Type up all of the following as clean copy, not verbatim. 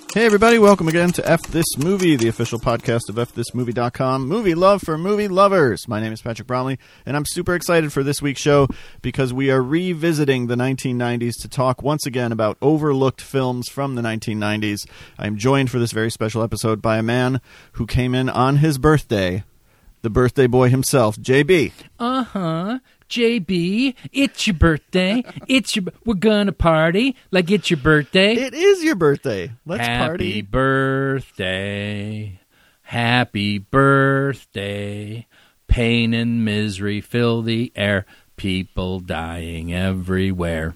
Hey everybody, welcome again to F This Movie, the official podcast of FThisMovie.com, movie love for movie lovers. My name is Patrick Bromley, and I'm super excited for this week's show because we are revisiting the 1990s to talk once again about overlooked films from the 1990s. I'm joined for this very special episode by a man who came in on his birthday, the birthday boy himself, JB. JB, it's your birthday. We're gonna party like it's your birthday. It is your birthday. Let's Happy party. Happy birthday. Happy birthday. Pain and misery fill the air. People dying everywhere.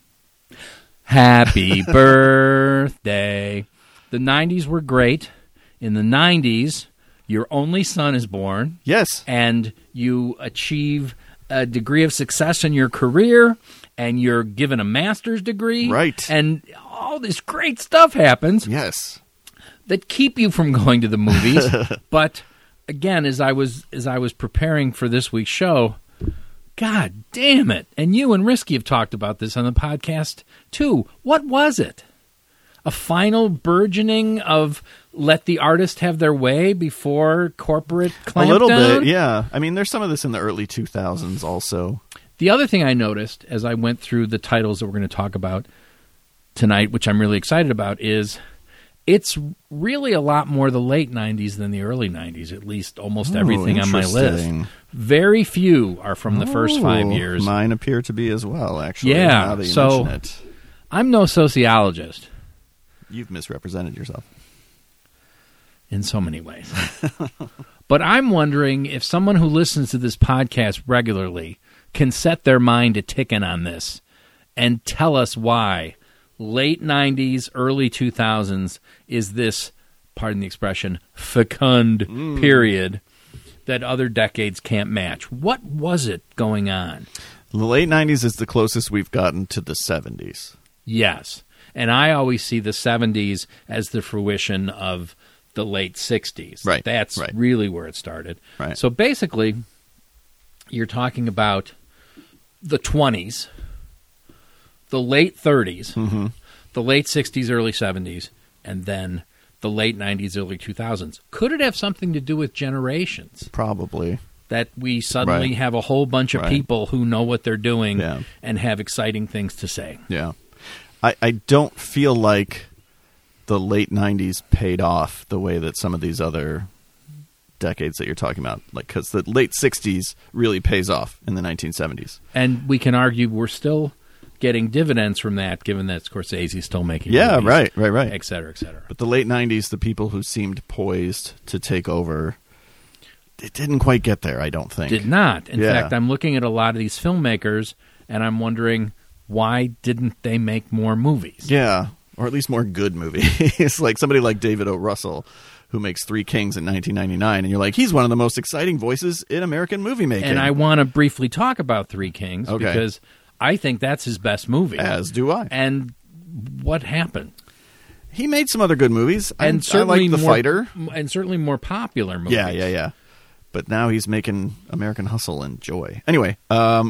Happy birthday. The 90s were great. In the 90s, your only son is born. Yes. And you achieve a degree of success in your career, and you're given a master's degree. Right. And all this great stuff happens. Yes. That keep you from going to the movies. But again, as I was preparing for this week's show, God damn it. And you and Risky have talked about this on the podcast too. What was it? A final burgeoning of let the artist have their way before corporate clampdown? A little bit, yeah. I mean, there's some of this in the early 2000s also. The other thing I noticed as I went through the titles that we're going to talk about tonight, which I'm really excited about, is it's really a lot more the late 90s than the early 90s, at least almost everything on my list. Very few are from the first 5 years. Mine appear to be as well, actually. Yeah, now that you mention it. I'm no sociologist. You've misrepresented yourself. In so many ways. But I'm wondering if someone who listens to this podcast regularly can set their mind to ticking on this and tell us why late 90s, early 2000s is this, pardon the expression, fecund period that other decades can't match. What was it going on? The late 90s is the closest we've gotten to the 70s. Yes. And I always see the 70s as the fruition of the late 60s. Right. That's really where it started. Right. So basically, you're talking about the 20s, the late 30s, the late 60s, early 70s, and then the late 90s, early 2000s. Could it have something to do with generations? Probably. That we suddenly have a whole bunch of people who know what they're doing Yeah. and have exciting things to say. Yeah. I don't feel like the late 90s paid off the way that some of these other decades that you're talking about, like, because the late 60s really pays off in the 1970s. And we can argue we're still getting dividends from that, given that Scorsese's still making movies, right, et cetera, et cetera. But the late 90s, the people who seemed poised to take over, it didn't quite get there, I don't think. Did not. In fact, I'm looking at a lot of these filmmakers, and I'm wondering, why didn't they make more movies? Yeah, or at least more good movies. Like somebody like David O. Russell, who makes Three Kings in 1999, and you're like, he's one of the most exciting voices in American movie making. And I want to briefly talk about Three Kings, because I think that's his best movie. As do I. And what happened? He made some other good movies. And I like The Fighter. And certainly more popular movies. Yeah. But now he's making American Hustle and Joy. Anyway,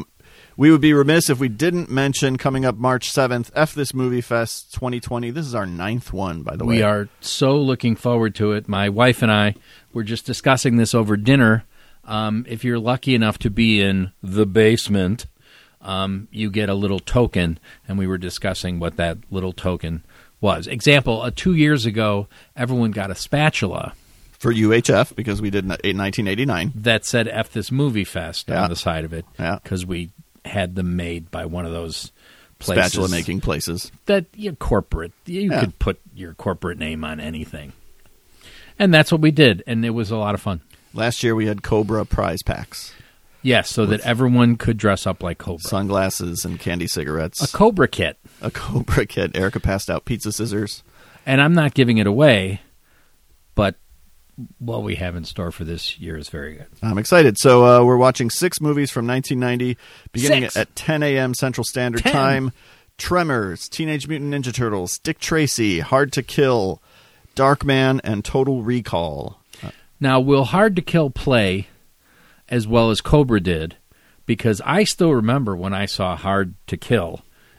we would be remiss if we didn't mention, coming up March 7th, F This Movie Fest 2020. This is our 9th one, by the way. We are so looking forward to it. My wife and I were just discussing this over dinner. If you're lucky enough to be in the basement, you get a little token, and we were discussing what that little token was. Example, 2 years ago, everyone got a spatula. For UHF, because we did 1989. That said F This Movie Fest on the side of it, because we had them made by one of those places. Spatula making places. That corporate. You could put your corporate name on anything. And that's what we did, and it was a lot of fun. Last year we had Cobra prize packs. Yes, so that everyone could dress up like Cobra. Sunglasses and candy cigarettes. A Cobra kit. A Cobra kit. Erica passed out pizza scissors. And I'm not giving it away, but what we have in store for this year is very good. I'm excited. So we're watching 6 movies from 1990, beginning 6. at 10 a.m. Central Standard Time. Tremors, Teenage Mutant Ninja Turtles, Dick Tracy, Hard to Kill, Darkman, and Total Recall. Now, will Hard to Kill play as well as Cobra did? Because I still remember when I saw Hard to Kill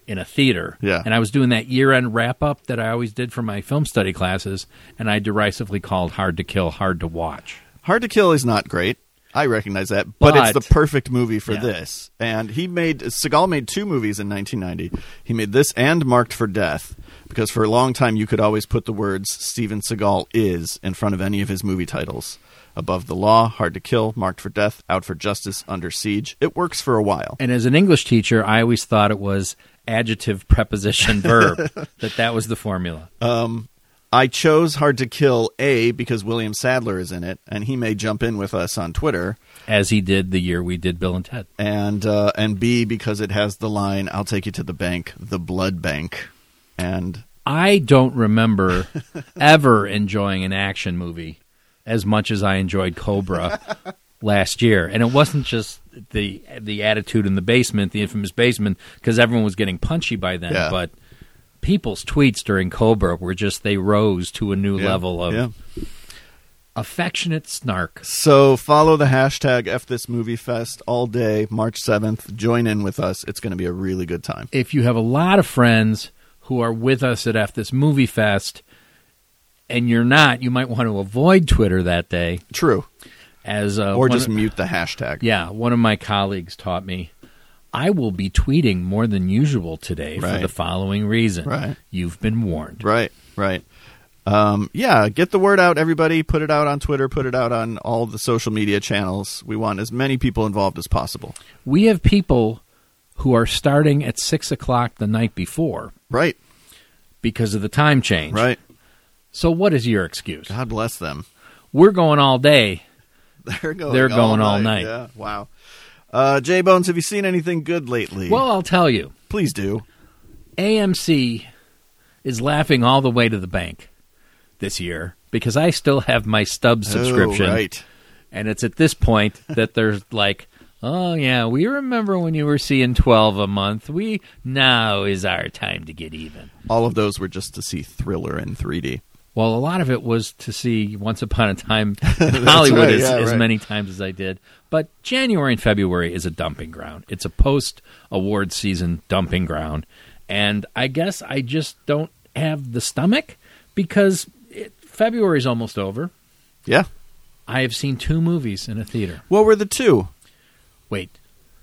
in a theater. Yeah. And I was doing that year-end wrap-up that I always did for my film study classes, and I derisively called Hard to Kill hard to watch. Hard to Kill is not great. I recognize that, but it's the perfect movie for Yeah. this. And Seagal made 2 movies in 1990. He made this and Marked for Death, because for a long time you could always put the words Steven Seagal is in front of any of his movie titles. Above the Law, Hard to Kill, Marked for Death, Out for Justice, Under Siege. It works for a while. And as an English teacher, I always thought it was adjective, preposition, verb, that was the formula. I chose Hard to Kill, A, because William Sadler is in it, and he may jump in with us on Twitter. As he did the year we did Bill and Ted. And B, because it has the line, I'll take you to the bank, the blood bank. And I don't remember ever enjoying an action movie as much as I enjoyed Cobra last year. And it wasn't just the attitude in the basement, the infamous basement, because everyone was getting punchy by then, but people's tweets during Cobra were just, they rose to a new level of affectionate snark. So follow the hashtag #FThisMovieFest all day, March 7th. Join in with us. It's going to be a really good time. If you have a lot of friends who are with us at F This Movie Fest, and you're not, you might want to avoid Twitter that day. True. Or just mute the hashtag. Yeah, one of my colleagues taught me, I will be tweeting more than usual today for the following reason. Right. You've been warned. Right. Get the word out, everybody. Put it out on Twitter. Put it out on all the social media channels. We want as many people involved as possible. We have people who are starting at 6 o'clock the night before. Right. Because of the time change. Right. So what is your excuse? God bless them. We're going all day. They're going all night. Yeah. Wow. J-Bones, have you seen anything good lately? Well, I'll tell you. Please do. AMC is laughing all the way to the bank this year because I still have my Stub subscription. Oh, right. And it's at this point that they're like, oh, yeah, we remember when you were seeing 12 a month. Now is our time to get even. All of those were just to see Thriller in 3D. Well, a lot of it was to see Once Upon a Time in Hollywood as many times as I did. But January and February is a dumping ground. It's a post-award season dumping ground. And I guess I just don't have the stomach because February is almost over. Yeah. I have seen 2 movies in a theater. What were the 2? Wait.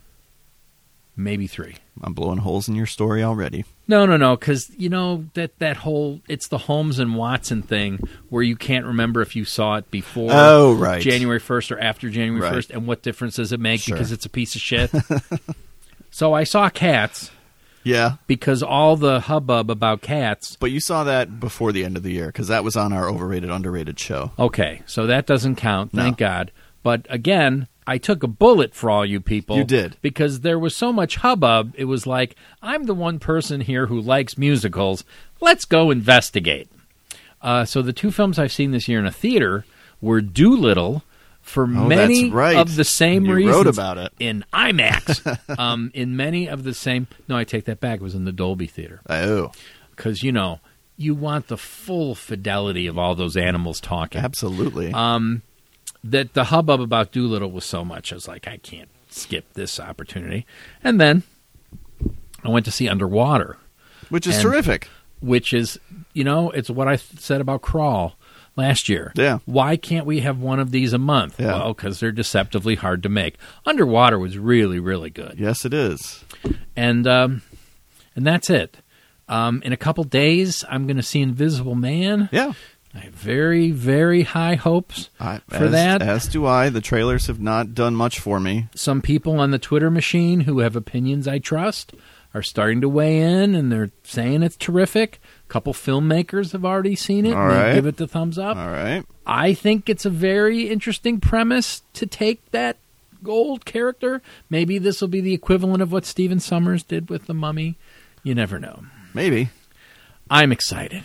Maybe 3. I'm blowing holes in your story already. No, because, that whole, it's the Holmes and Watson thing where you can't remember if you saw it before January 1st or after January 1st, and what difference does it make because it's a piece of shit. So I saw Cats. Yeah. Because all the hubbub about Cats. But you saw that before the end of the year because that was on our overrated, underrated show. Okay, so that doesn't count, thank God. But again, I took a bullet for all you people. You did. Because there was so much hubbub, it was like, I'm the one person here who likes musicals. Let's go investigate. So the 2 films I've seen this year in a theater were Doolittle for many of the same reasons. You wrote about it. In IMAX. In many of the same... No, I take that back. It was in the Dolby Theater. Oh. Because, you want the full fidelity of all those animals talking. Absolutely. That the hubbub about Doolittle was so much, I was like, I can't skip this opportunity. And then I went to see Underwater. Which is terrific. Which is, it's what I said about Crawl last year. Yeah. Why can't we have one of these a month? Yeah. Well, because they're deceptively hard to make. Underwater was really, really good. Yes, it is. And that's it. In a couple days, I'm going to see Invisible Man. Yeah. I have very, very high hopes for that. As do I. The trailers have not done much for me. Some people on the Twitter machine who have opinions I trust are starting to weigh in, and they're saying it's terrific. A couple filmmakers have already seen it, and they give it the thumbs up. All right. I think it's a very interesting premise to take that gold character. Maybe this will be the equivalent of what Stephen Sommers did with The Mummy. You never know. Maybe. I'm excited.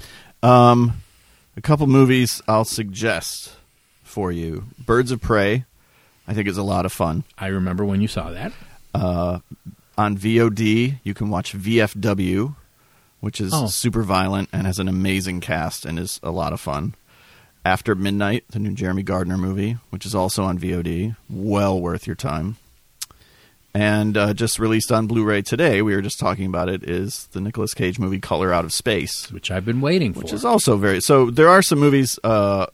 A couple movies I'll suggest for you. Birds of Prey, I think is a lot of fun. I remember when you saw that. On VOD, you can watch VFW, which is super violent and has an amazing cast and is a lot of fun. After Midnight, the new Jeremy Gardner movie, which is also on VOD. Well worth your time. And just released on Blu-ray today, we were just talking about it, is the Nicolas Cage movie Color Out of Space. Which I've been waiting for. Which is also very... So there are some movies on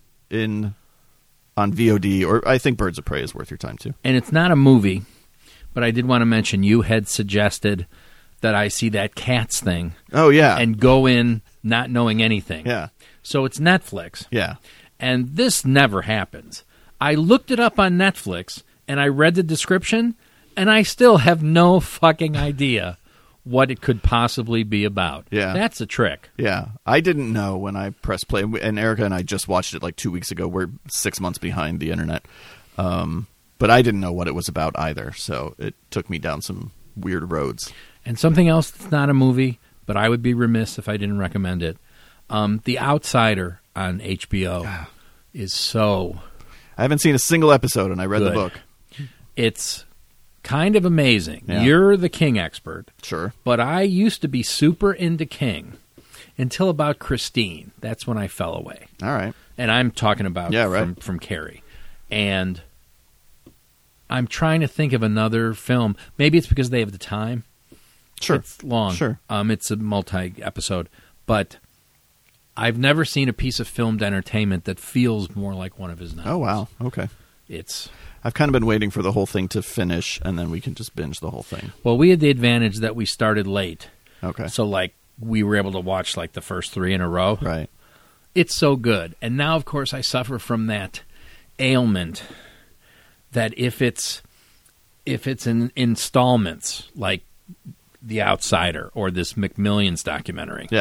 VOD, or I think Birds of Prey is worth your time, too. And it's not a movie, but I did want to mention you had suggested that I see that Cats thing. Oh, yeah. And go in not knowing anything. Yeah. So it's Netflix. Yeah. And this never happens. I looked it up on Netflix, and I read the description, and I still have no fucking idea what it could possibly be about. Yeah. That's a trick. Yeah. I didn't know when I pressed play, and Erica and I just watched it like 2 weeks ago. We're 6 months behind the internet. But I didn't know what it was about either, so it took me down some weird roads. And something else that's not a movie, but I would be remiss if I didn't recommend it. The Outsider on HBO is so... I haven't seen a single episode, and I read good. The book. It's kind of amazing. Yeah. You're the King expert. Sure. But I used to be super into King until about Christine. That's when I fell away. All right. And I'm talking about from Carrie. And I'm trying to think of another film. Maybe it's because they have the time. Sure. It's long. Sure. It's a multi-episode. But I've never seen a piece of filmed entertainment that feels more like one of his novels. Oh, wow. Okay. I've kind of been waiting for the whole thing to finish, and then we can just binge the whole thing. Well, we had the advantage that we started late. Okay. So, we were able to watch, the first 3 in a row. Right. It's so good. And now, of course, I suffer from that ailment that if it's in installments, like The Outsider or this McMillions documentary. Yeah.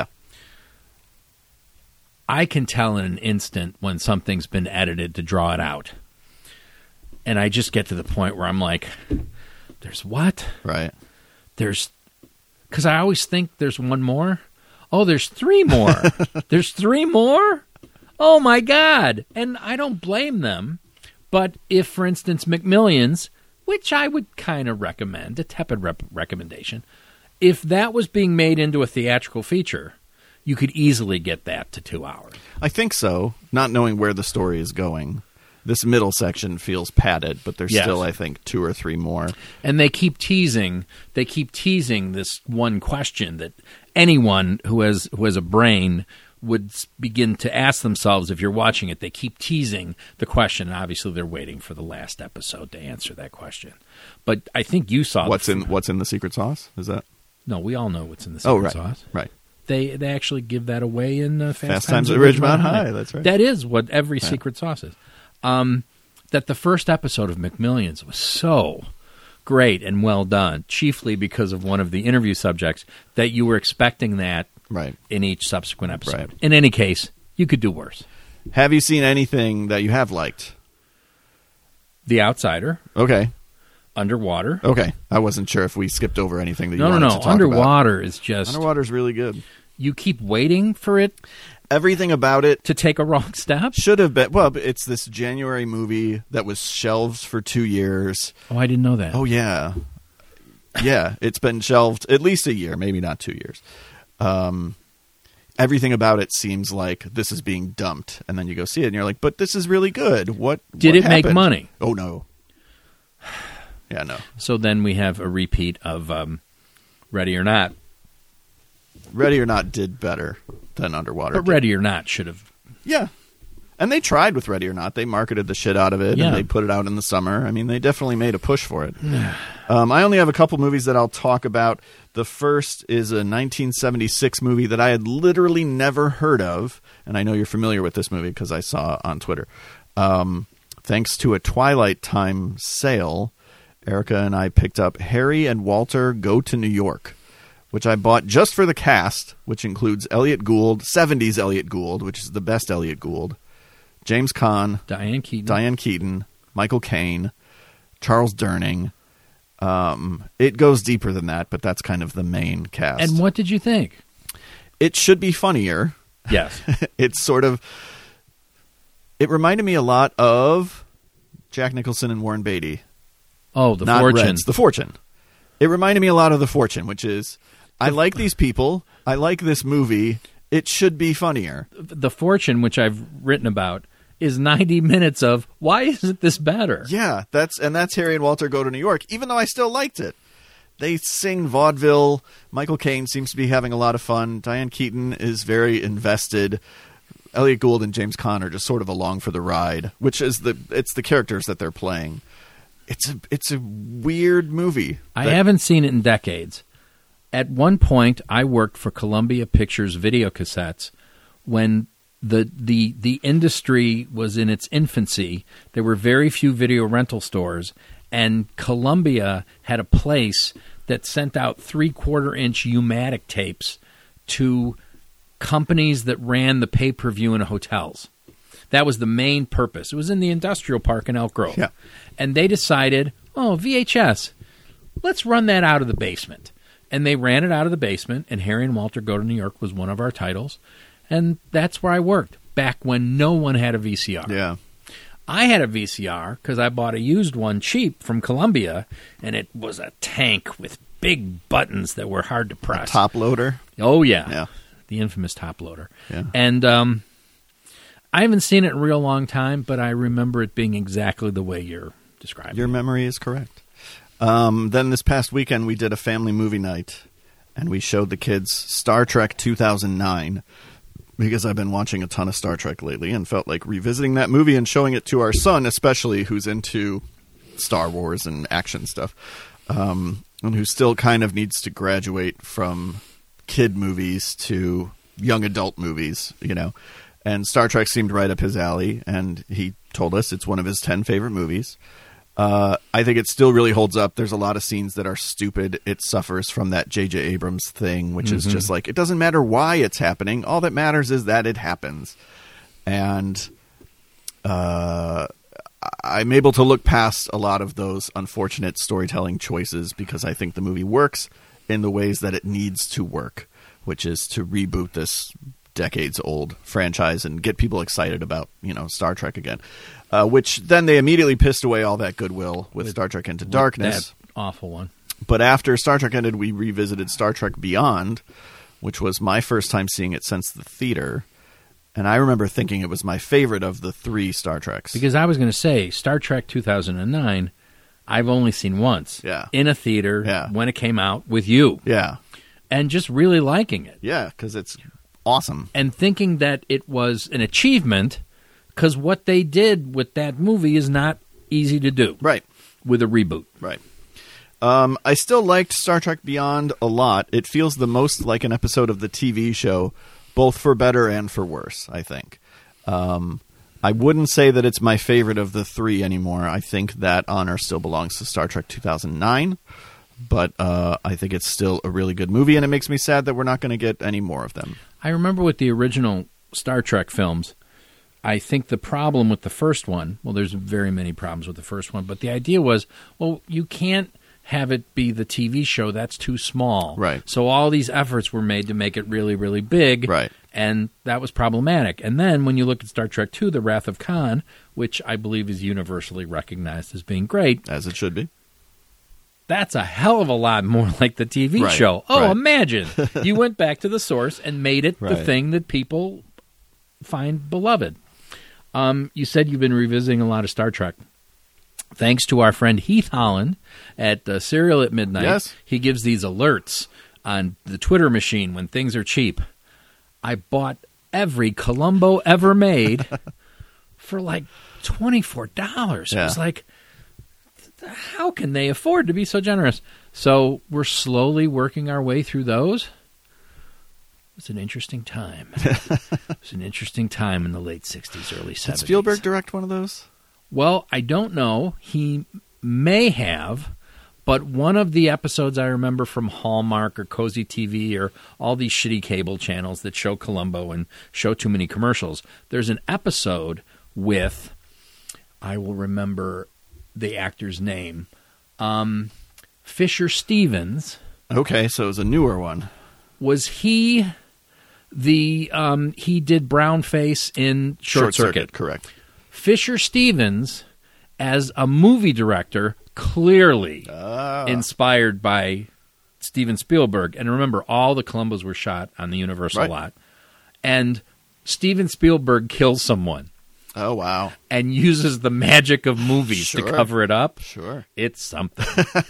I can tell in an instant when something's been edited to draw it out. And I just get to the point where I'm like, there's what? Right. Because I always think there's one more. Oh, there's 3 more. There's 3 more? Oh, my God. And I don't blame them. But if, for instance, McMillions, which I would kind of recommend, a tepid recommendation, if that was being made into a theatrical feature, you could easily get that to 2 hours. I think so, not knowing where the story is going. This middle section feels padded, but there's still, I think, 2 or 3 more. And they keep teasing this one question that anyone who has a brain would begin to ask themselves if you're watching it. They keep teasing the question, and obviously they're waiting for the last episode to answer that question. But I think you saw what's in the secret sauce? Is that? No, we all know what's in the secret sauce. Right. They actually give that away in Fast Times at Ridgemont High. That's right. That is what every secret sauce is. That the first episode of McMillions was so great and well done, chiefly because of one of the interview subjects, that you were expecting that in each subsequent episode. Right. In any case, you could do worse. Have you seen anything that you have liked? The Outsider. Okay. Underwater. Okay. I wasn't sure if we skipped over anything that you wanted to talk about. Underwater is just... Underwater's really good. You keep waiting for it... Everything about it to take a wrong step should have been. Well, it's this January movie that was shelved for 2 years. Oh, I didn't know that. Oh, yeah. Yeah, it's been shelved at least a year, maybe not 2 years. Everything about it seems like this is being dumped, and then you go see it, and you're like, "But this is really good. What did it happened? Make money? Oh no. Yeah, no. So then we have a repeat of Ready or Not. Ready or Not did better than Underwater. But Ready or Not should have. Yeah. And they tried with Ready or Not. They marketed the shit out of it, and they put it out in the summer. I mean, they definitely made a push for it. I only have a couple movies that I'll talk about. The first is a 1976 movie that I had literally never heard of, and I know you're familiar with this movie because I saw on Twitter. Thanks to a Twilight Time sale, Erica and I picked up Harry and Walter Go to New York, which I bought just for the cast, which includes Elliot Gould, 70s Elliot Gould, which is the best Elliot Gould, James Caan, Diane Keaton, Michael Caine, Charles Durning. It goes deeper than that, but that's kind of the main cast. And what did you think? It should be funnier. Yes. It's sort of... It reminded me a lot of Jack Nicholson and Warren Beatty. Oh, The Not Fortune. Reds, The Fortune. It reminded me a lot of The Fortune, which is, I like these people. I like this movie. It should be funnier. The Fortune, which I've written about, is 90 minutes of, why isn't this better? Yeah, that's Harry and Walter Go to New York, even though I still liked it. They sing vaudeville. Michael Caine seems to be having a lot of fun. Diane Keaton is very invested. Elliot Gould and James Caan are just sort of along for the ride, which is it's the characters that they're playing. It's a weird movie. I haven't seen it in decades. At one point, I worked for Columbia Pictures Video Cassettes when the industry was in its infancy. There were very few video rental stores, and Columbia had a place that sent out 3/4-inch U-matic tapes to companies that ran the pay-per-view in hotels. That was the main purpose. It was in the industrial park in Elk Grove. Yeah. And they decided, VHS, let's run that out of the basement. And they ran it out of the basement, and Harry and Walter Go to New York was one of our titles. And that's where I worked, back when no one had a VCR. Yeah. I had a VCR because I bought a used one cheap from Columbia, and it was a tank with big buttons that were hard to press. A top loader? Oh, yeah. Yeah. The infamous top loader. Yeah. And I haven't seen it in a real long time, but I remember it being exactly the way you're describing. Your memory is correct. Then this past weekend we did a family movie night, and we showed the kids Star Trek 2009, because I've been watching a ton of Star Trek lately and felt like revisiting that movie and showing it to our son, especially, who's into Star Wars and action stuff, and who still kind of needs to graduate from kid movies to young adult movies, And Star Trek seemed right up his alley, and he told us it's one of his 10 favorite movies. I think it still really holds up. There's a lot of scenes that are stupid. It suffers from that J.J. Abrams thing, which is just like, it doesn't matter why it's happening. All that matters is that it happens. And I'm able to look past a lot of those unfortunate storytelling choices because I think the movie works in the ways that it needs to work, which is to reboot this decades-old franchise and get people excited about, Star Trek again. Which then they immediately pissed away all that goodwill with Star Trek Into Darkness. That awful one. But after Star Trek ended, we revisited Star Trek Beyond, which was my first time seeing it since the theater. And I remember thinking it was my favorite of the 3 Star Treks. Because I was going to say, Star Trek 2009, I've only seen once. Yeah. In a theater, yeah. When it came out, with you. Yeah. And just really liking it. Yeah, because it's awesome. And thinking that it was an achievement, because what they did with that movie is not easy to do. Right. With a reboot. Right. I still liked Star Trek Beyond a lot. It feels the most like an episode of the TV show, both for better and for worse, I think. I wouldn't say that it's my favorite of the 3 anymore. I think that honor still belongs to Star Trek 2009. But I think it's still a really good movie, and it makes me sad that we're not going to get any more of them. I remember with the original Star Trek films, I think the problem with the first one, well, there's very many problems with the first one, but the idea was, well, you can't have it be the TV show. That's too small. Right. So all these efforts were made to make it really, really big. Right. And that was problematic. And then when you look at Star Trek II, The Wrath of Khan, which I believe is universally recognized as being great. As it should be. That's a hell of a lot more like the TV show. Oh, right. Imagine. You went back to the source and made it the thing that people find beloved. You said you've been revisiting a lot of Star Trek. Thanks to our friend Heath Holland at Serial at Midnight. Yes. He gives these alerts on the Twitter machine when things are cheap. I bought every Columbo ever made for like $24. Yeah. It was like, how can they afford to be so generous? So we're slowly working our way through those. It's an interesting time. It's an interesting time in the late 60s, early 70s. Did Spielberg direct one of those? Well, I don't know. He may have, but one of the episodes I remember from Hallmark or Cozy TV or all these shitty cable channels that show Columbo and show too many commercials, there's an episode with, I will remember the actor's name, Fisher Stevens. Okay, so it was a newer one. Was he he did Brownface in Short Circuit? Correct. Fisher Stevens, as a movie director, clearly inspired by Steven Spielberg. And remember, all the Columbos were shot on the Universal lot. And Steven Spielberg kills someone. Oh, wow. and uses the magic of movies to Sure. cover it up. Sure. It's something.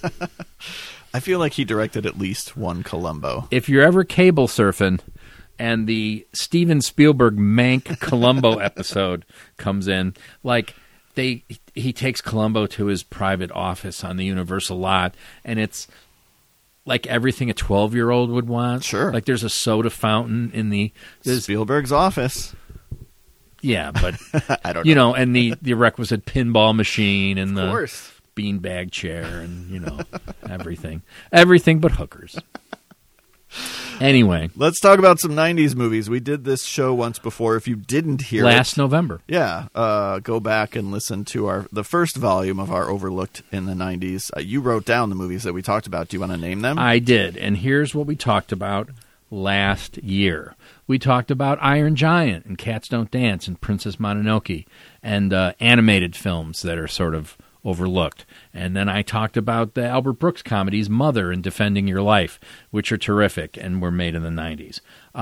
I feel like he directed at least one Columbo. If you're ever cable surfing and the Steven Spielberg Mank Columbo episode comes in, like he takes Columbo to his private office on the Universal lot, and it's like everything a 12-year-old would want. Sure. Like there's a soda fountain in there's Spielberg's office. Yeah, but I don't know. you know, and the requisite pinball machine and Of the course. beanbag chair and, you know, everything but hookers. Anyway, Let's talk about some 90s movies. We did this show once before. If you didn't hear last November. go back and listen to the first volume of our Overlooked in the 90s. You wrote down the movies that we talked about. Do you want to name them? I did, and here's what we talked about last year. We talked about Iron Giant and Cats Don't Dance and Princess Mononoke and animated films that are sort of overlooked. And then I talked about the Albert Brooks comedies Mother and Defending Your Life, which are terrific and were made in the 90s.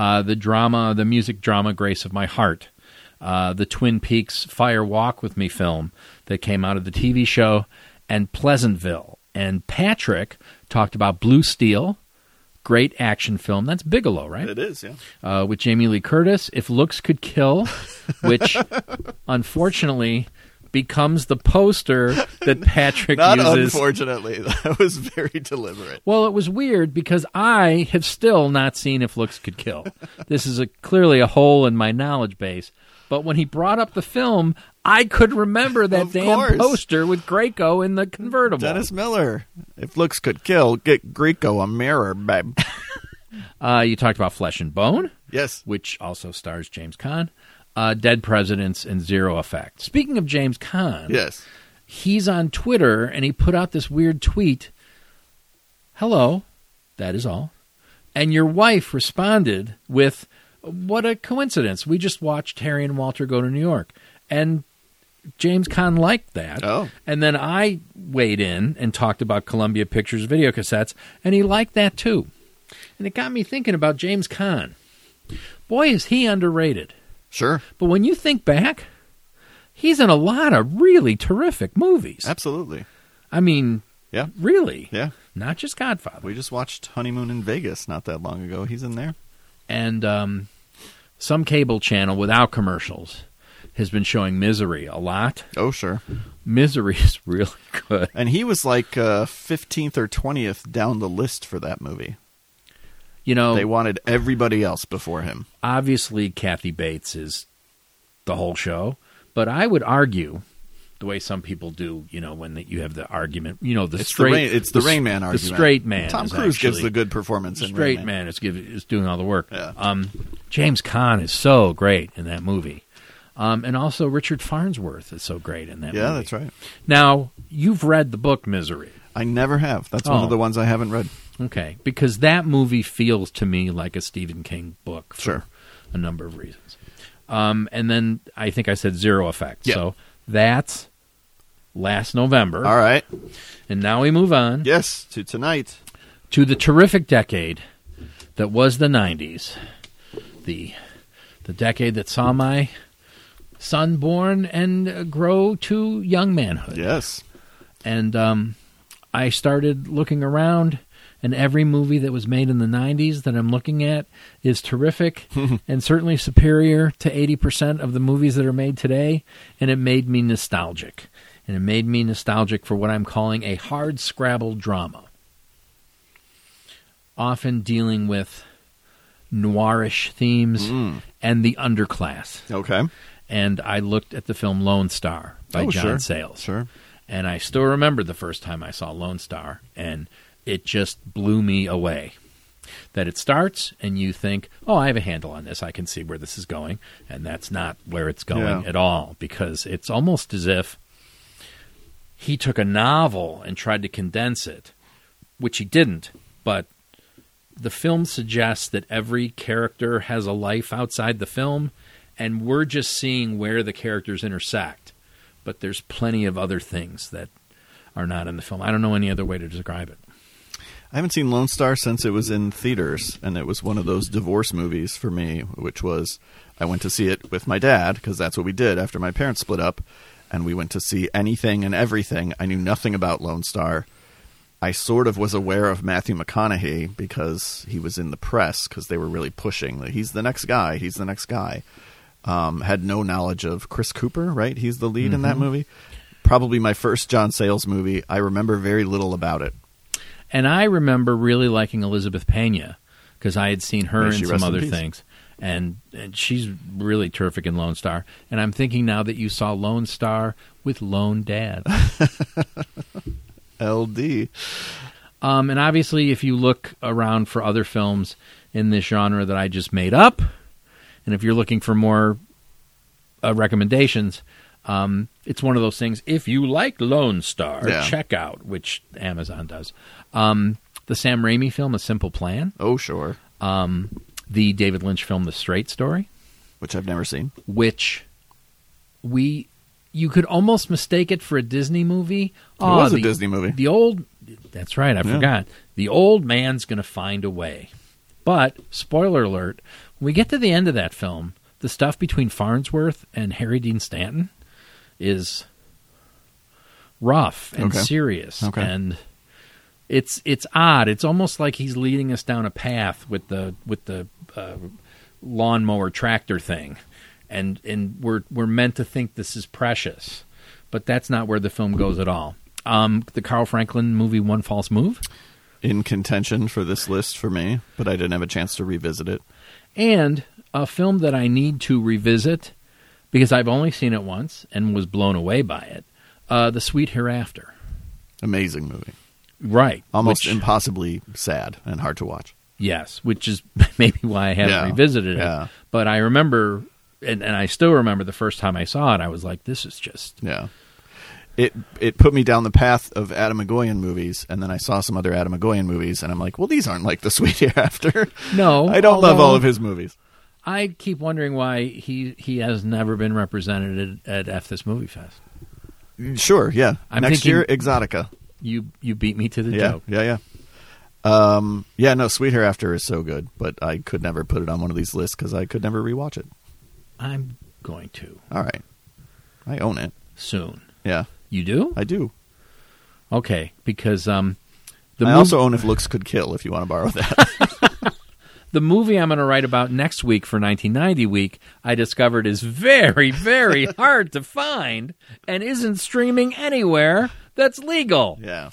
The music drama Grace of My Heart. The Twin Peaks Fire Walk With Me film that came out of the TV show, and Pleasantville. And Patrick talked about Blue Steel, great action film. That's Bigelow, right? It is, yeah. With Jamie Lee Curtis. If Looks Could Kill, which unfortunately becomes the poster that Patrick Not uses. unfortunately. That was very deliberate. Well, it was weird because I have still not seen If Looks Could Kill. This is clearly a hole in my knowledge base. But when he brought up the film, I could remember that Of damn course. poster with Greco in the convertible. Dennis Miller. If looks could kill, get Greco a mirror, babe. You talked about Flesh and Bone, Yes. which also stars James Caan, Dead Presidents, and Zero Effect. Speaking of James Caan, Yes. he's on Twitter, and he put out this weird tweet. Hello, that is all. And your wife responded with, what a coincidence. We just watched Harry and Walter Go to New York. And James Caan liked that. Oh. And then I weighed in and talked about Columbia Pictures video cassettes, and he liked that too. And it got me thinking about James Caan. Boy, is he underrated. Sure. But when you think back, he's in a lot of really terrific movies. Absolutely. I mean, Yeah. really. Yeah. Not just Godfather. We just watched Honeymoon in Vegas not that long ago. He's in there. And some cable channel without commercials has been showing Misery a lot. Oh, sure. Misery is really good. And he was like 15th or 20th down the list for that movie. You know, They wanted everybody else before him. obviously Kathy Bates is the whole show, but I would argue the way some people do, you know, when you have the argument, you know, It's the Rain Man argument. The straight man. Tom is Cruise gives actually- the good performance The in straight Rain man is doing all the work. Yeah. James Caan is so great in that movie. And also Richard Farnsworth is so great in that movie. Yeah, that's right. Now, you've read the book Misery. I never have. That's one Oh. of the ones I haven't read. Okay, because that movie feels to me like a Stephen King book for Sure. a number of reasons. And then I think I said Zero Effect. Yeah. So that's last November. All right. And now we move on Yes, to tonight. to the terrific decade that was the 90s. The decade that saw my son born and grow to young manhood. Yes. And I started looking around, and every movie that was made in the 90s that I'm looking at is terrific and certainly superior to 80% of the movies that are made today, and it made me nostalgic. And it made me nostalgic for what I'm calling a hard-scrabble drama, often dealing with noirish themes and the underclass. Okay. And I looked at the film Lone Star by Oh, John sure. Sayles. Sure. And I still remember the first time I saw Lone Star, and it just blew me away. That it starts, and you think, oh, I have a handle on this. I can see where this is going. And that's not where it's going Yeah. at all, because it's almost as if he took a novel and tried to condense it, which he didn't. But the film suggests that every character has a life outside the film, and we're just seeing where the characters intersect. But there's plenty of other things that are not in the film. I don't know any other way to describe it. I haven't seen Lone Star since it was in theaters, and it was one of those divorce movies for me, which was I went to see it with my dad, because that's what we did after my parents split up, and we went to see anything and everything. I knew nothing about Lone Star. I sort of was aware of Matthew McConaughey because he was in the press, because they were really pushing that he's the next guy, he's the next guy. Had no knowledge of Chris Cooper, right? He's the lead in that movie. Probably my first John Sayles movie. I remember very little about it. And I remember really liking Elizabeth Pena because I had seen her in some other things. And she's really terrific in Lone Star. And I'm thinking now that you saw Lone Star with Lone Dad. LD. And obviously, if you look around for other films in this genre that I just made up, and if you're looking for more recommendations, it's one of those things. If you like Lone Star, check out, which Amazon does, the Sam Raimi film, A Simple Plan. Oh, sure. The David Lynch film, The Straight Story. Which I've never seen. Which you could almost mistake it for a Disney movie. It was a Disney movie. That's right, I forgot. The old man's going to find a way. But, spoiler alert, when we get to the end of that film, the stuff between Farnsworth and Harry Dean Stanton is rough and serious. Okay. And it's odd. It's almost like he's leading us down a path with the lawnmower tractor thing. And we're meant to think this is precious. But that's not where the film goes at all. The Carl Franklin movie One False Move? In contention for this list for me, but I didn't have a chance to revisit it. And a film that I need to revisit because I've only seen it once and was blown away by it, The Sweet Hereafter. Amazing movie. Right. Almost impossibly sad and hard to watch. Yes, which is maybe why I haven't revisited it. But I remember, and I still remember the first time I saw it, I was like, this is just... Yeah. It put me down the path of Adam McGoyan movies, and then I saw some other Adam McGoyan movies, and I'm like, well, these aren't like The Sweet Hereafter. No. I don't love all of his movies. I keep wondering why he has never been represented at F This Movie Fest. Sure, yeah. Next year, Exotica. You beat me to the joke. Yeah. No, Sweet Hereafter is so good, but I could never put it on one of these lists because I could never rewatch it. I'm going to. All right. I own it. Soon. Yeah. You do? I do. Okay, because I also own If Looks Could Kill, if you want to borrow that. The movie I'm going to write about next week for 1990 week, I discovered is very, very hard to find and isn't streaming anywhere that's legal. Yeah.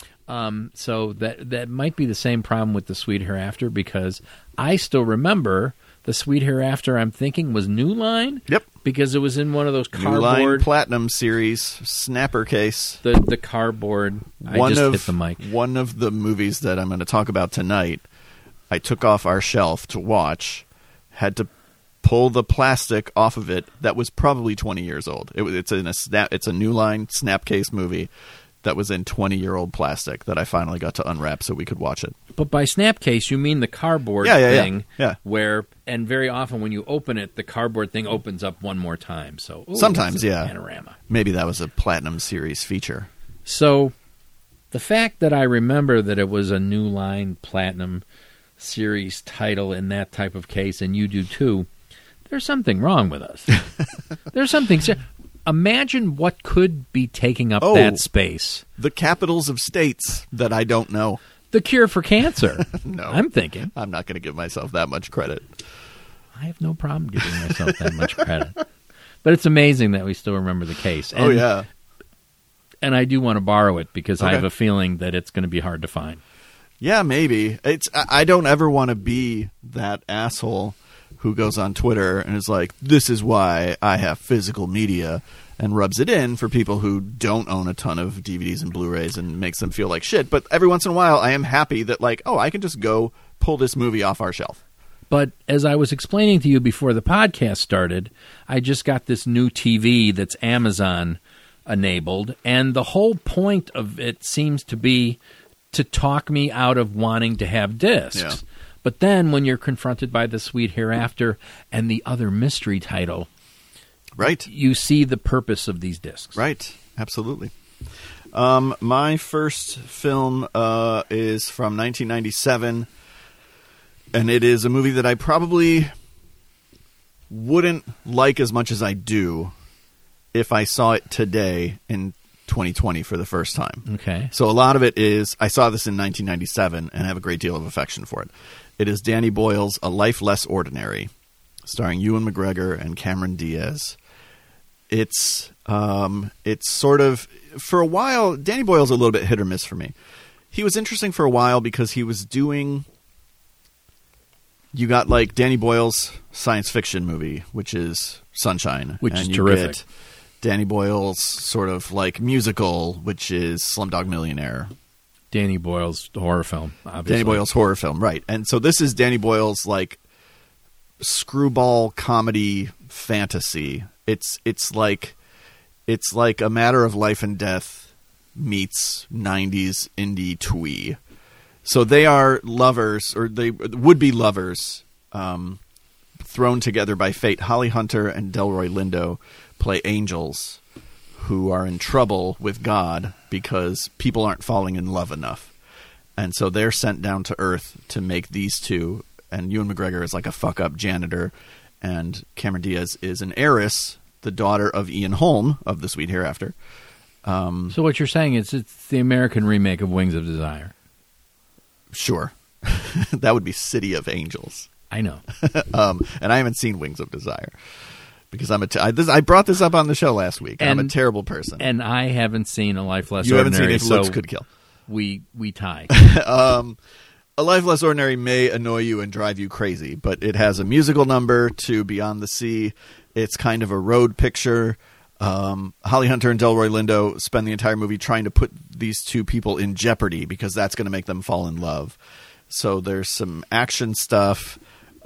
So that might be the same problem with The Sweet Hereafter because I still remember The Sweet Hereafter I'm thinking was New Line. Yep. Because it was in one of those cardboard... New Line Platinum Series snapper case. The cardboard... hit the mic. One of the movies that I'm going to talk about tonight, I took off our shelf to watch, had to pull the plastic off of it that was probably 20 years old. It's a New Line Snapcase movie that was in 20-year-old plastic that I finally got to unwrap so we could watch it. But by Snapcase, you mean the cardboard thing, yeah. Where, and very often when you open it, the cardboard thing opens up one more time. So sometimes, yeah. Panorama. Maybe that was a Platinum Series feature. So the fact that I remember that it was a New Line Platinum Series title in that type of case, and you do too, there's something wrong with us. There's something... Imagine what could be taking up that space. The capitals of states that I don't know. The cure for cancer. No. I'm thinking. I'm not going to give myself that much credit. I have no problem giving myself that much credit. But it's amazing that we still remember the case. And, yeah. And I do want to borrow it because I have a feeling that it's going to be hard to find. Yeah, maybe. I don't ever want to be that asshole who goes on Twitter and is like, this is why I have physical media, and rubs it in for people who don't own a ton of DVDs and Blu-rays and makes them feel like shit. But every once in a while, I am happy that, like, I can just go pull this movie off our shelf. But as I was explaining to you before the podcast started, I just got this new TV that's Amazon enabled, and the whole point of it seems to be to talk me out of wanting to have discs. Yeah. But then when you're confronted by The Sweet Hereafter and the other mystery title, right, you see the purpose of these discs. Right, absolutely. My first film is from 1997, and it is a movie that I probably wouldn't like as much as I do if I saw it today in 2020 for the first time. Okay. So a lot of it is, I saw this in 1997 and I have a great deal of affection for it. It is Danny Boyle's A Life Less Ordinary, starring Ewan McGregor and Cameron Diaz. It's sort of, for a while, Danny Boyle's a little bit hit or miss for me. He was interesting for a while because he was doing, you got like Danny Boyle's science fiction movie, which is Sunshine. Which and is you terrific. get Danny Boyle's sort of like musical, which is Slumdog Millionaire. Danny Boyle's horror film, obviously. Danny Boyle's horror film, right. And so this is Danny Boyle's like screwball comedy fantasy. It's like A Matter of Life and Death meets 90s indie twee. So they are lovers, or they would be lovers, thrown together by fate. Holly Hunter and Delroy Lindo play angels who are in trouble with God because people aren't falling in love enough. And so they're sent down to Earth to make these two. And Ewan McGregor is like a fuck-up janitor. And Cameron Diaz is an heiress, the daughter of Ian Holm of The Sweet Hereafter. So what you're saying is it's the American remake of Wings of Desire. Sure. That would be City of Angels. I know. And I haven't seen Wings of Desire. Because I brought this up on the show last week. I'm a terrible person. And I haven't seen A Life Less You Ordinary. haven't seen If Looks Could Kill. We tie. A Life Less Ordinary may annoy you and drive you crazy, but it has a musical number to Beyond the Sea. It's kind of a road picture. Holly Hunter and Delroy Lindo spend the entire movie trying to put these two people in jeopardy because that's going to make them fall in love. So there's some action stuff.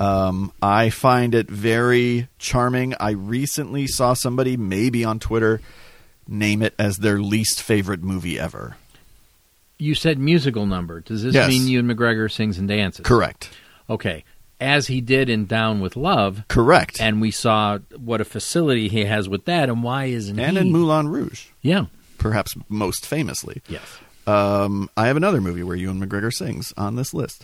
I find it very charming. I recently saw somebody, maybe on Twitter, name it as their least favorite movie ever. You said musical number. Does this Yes. mean Ewan McGregor sings and dances? Correct. Okay. As he did in Down with Love. Correct. And we saw what a facility he has with that, and why isn't And he? in Moulin Rouge. Yeah. Perhaps most famously. Yes. I have another movie where Ewan McGregor sings on this list.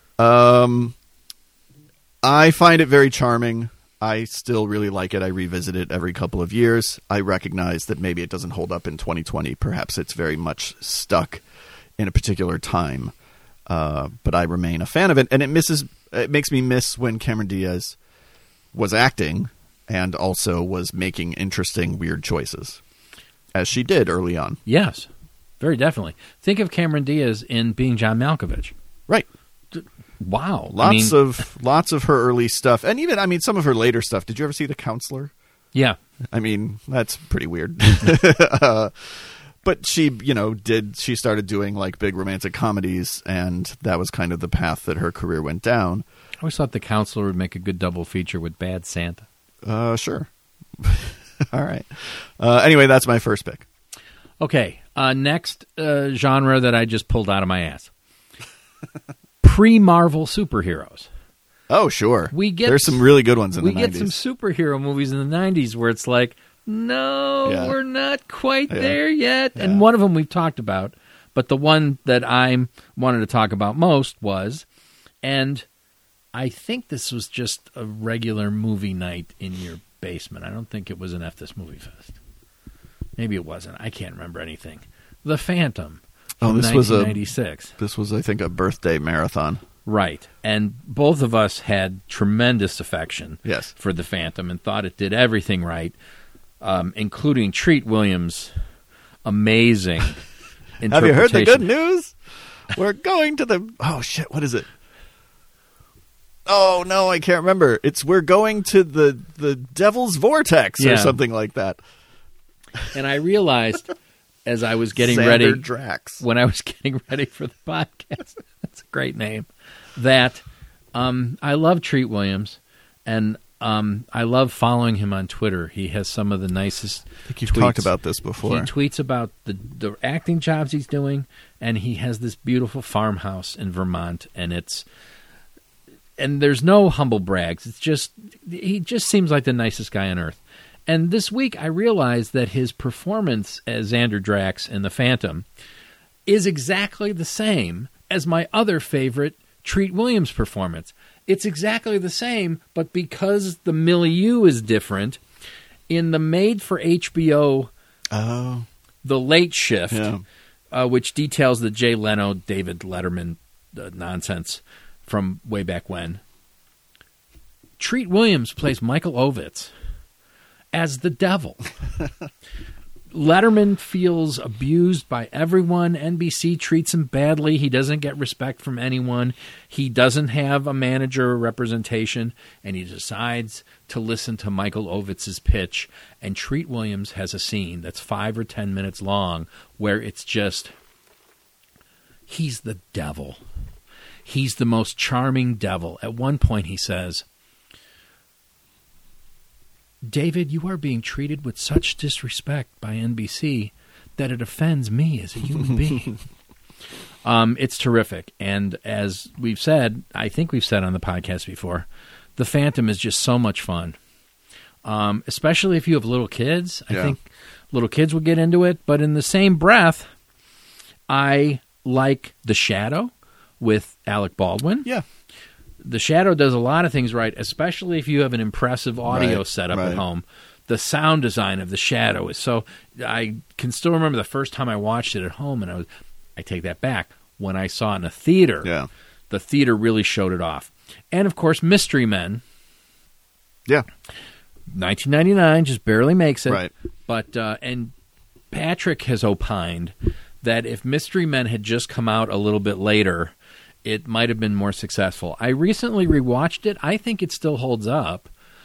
I find it very charming. I still really like it. I revisit it every couple of years. I recognize that maybe it doesn't hold up in 2020. Perhaps it's very much stuck in a particular time. But I remain a fan of it. And it makes me miss when Cameron Diaz was acting and also was making interesting, weird choices, as she did early on. Yes. Very definitely. Think of Cameron Diaz in Being John Malkovich. Right. Wow. Lots of her early stuff. And even, some of her later stuff. Did you ever see The Counselor? Yeah. That's pretty weird. But she, she started doing like big romantic comedies, and that was kind of the path that her career went down. I always thought The Counselor would make a good double feature with Bad Santa. Sure. All right. Anyway, that's my first pick. Okay. Next genre that I just pulled out of my ass. Pre-Marvel superheroes. Oh, sure. There's some really good ones in the 90s. We get some superhero movies in the 90s where it's like, no, we're not quite there yet. Yeah. And one of them we've talked about, but the one that I wanted to talk about most was, and I think this was just a regular movie night in your basement. I don't think it was an F This Movie Fest. Maybe it wasn't. I can't remember anything. The Phantom. Oh, this 1996. This was, I think, a birthday marathon. Right. And both of us had tremendous affection for The Phantom and thought it did everything right, including Treat Williams' amazing interpretation. Have you heard the good news? We're going to the... Oh, shit, what is it? Oh, no, I can't remember. We're going to the Devil's Vortex or something like that. And I realized... as I was getting Xander ready, Drax. When I was getting ready for the podcast, that's a great name, that I love Treat Williams, and I love following him on Twitter. He has some of the nicest I think you've tweets. talked about this before. He tweets about the acting jobs he's doing, and he has this beautiful farmhouse in Vermont, and there's no humble brags. It's just he just seems like the nicest guy on earth. And this week I realized that his performance as Xander Drax in The Phantom is exactly the same as my other favorite Treat Williams performance. It's exactly the same, but because the milieu is different, in the made-for-HBO The Late Shift, which details the Jay Leno, David Letterman nonsense from way back when, Treat Williams plays Michael Ovitz as the devil. Letterman feels abused by everyone. NBC treats him badly. He doesn't get respect from anyone. He doesn't have a manager or representation, and he decides to listen to Michael Ovitz's pitch. And Treat Williams has a scene that's 5 or 10 minutes long where it's just, he's the devil. He's the most charming devil. At one point he says, David, you are being treated with such disrespect by NBC that it offends me as a human being. It's terrific. And as we've said, I think we've said on the podcast before, The Phantom is just so much fun. Especially if you have little kids. I think little kids will get into it. But in the same breath, I like The Shadow with Alec Baldwin. Yeah. The Shadow does a lot of things right, especially if you have an impressive audio setup at home. The sound design of The Shadow is so... I can still remember the first time I watched it at home, and I take that back. When I saw it in a theater, the theater really showed it off. And, of course, Mystery Men. Yeah. 1999, just barely makes it. Right. But, and Patrick has opined that if Mystery Men had just come out a little bit later, it might have been more successful. I recently rewatched it. I think it still holds up.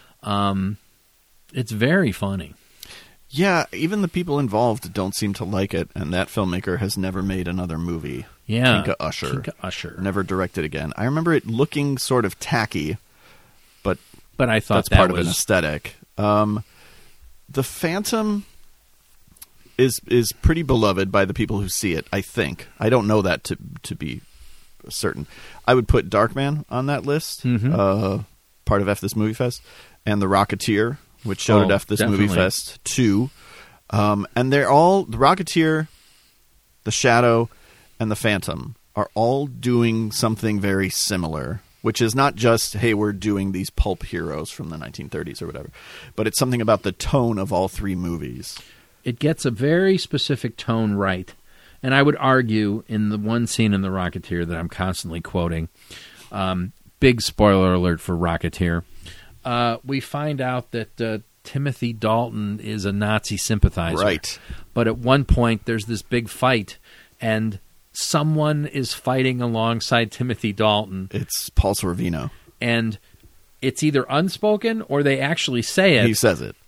It's very funny. Yeah, even the people involved don't seem to like it, and that filmmaker has never made another movie. Yeah. Kinka Usher. Never. Never directed again. I remember it looking sort of tacky, but I thought that's part of an aesthetic. The Phantom is pretty beloved by the people who see it, I think. I don't know that to be certain. I would put Darkman on that list, part of F This Movie Fest, and The Rocketeer, which showed at F This Movie Fest too. And they're all, The Rocketeer, The Shadow, and The Phantom are all doing something very similar, which is not just, hey, we're doing these pulp heroes from the 1930s or whatever, but it's something about the tone of all three movies. It gets a very specific tone right. And I would argue in the one scene in The Rocketeer that I'm constantly quoting, big spoiler alert for Rocketeer, we find out that Timothy Dalton is a Nazi sympathizer. Right. But at one point there's this big fight, and someone is fighting alongside Timothy Dalton. It's Paul Sorvino. And it's either unspoken or they actually say it. He says it.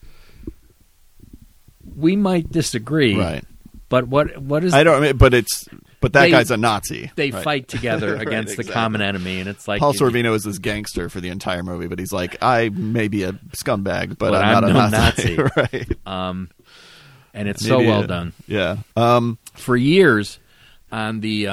We might disagree. Right. But what is... I don't... But that guy's a Nazi. They fight together against the common enemy, and it's like... Paul Sorvino is this gangster for the entire movie, but he's like, I may be a scumbag, but I'm not a Nazi. Right. And it's maybe so well done. Yeah. For years, on the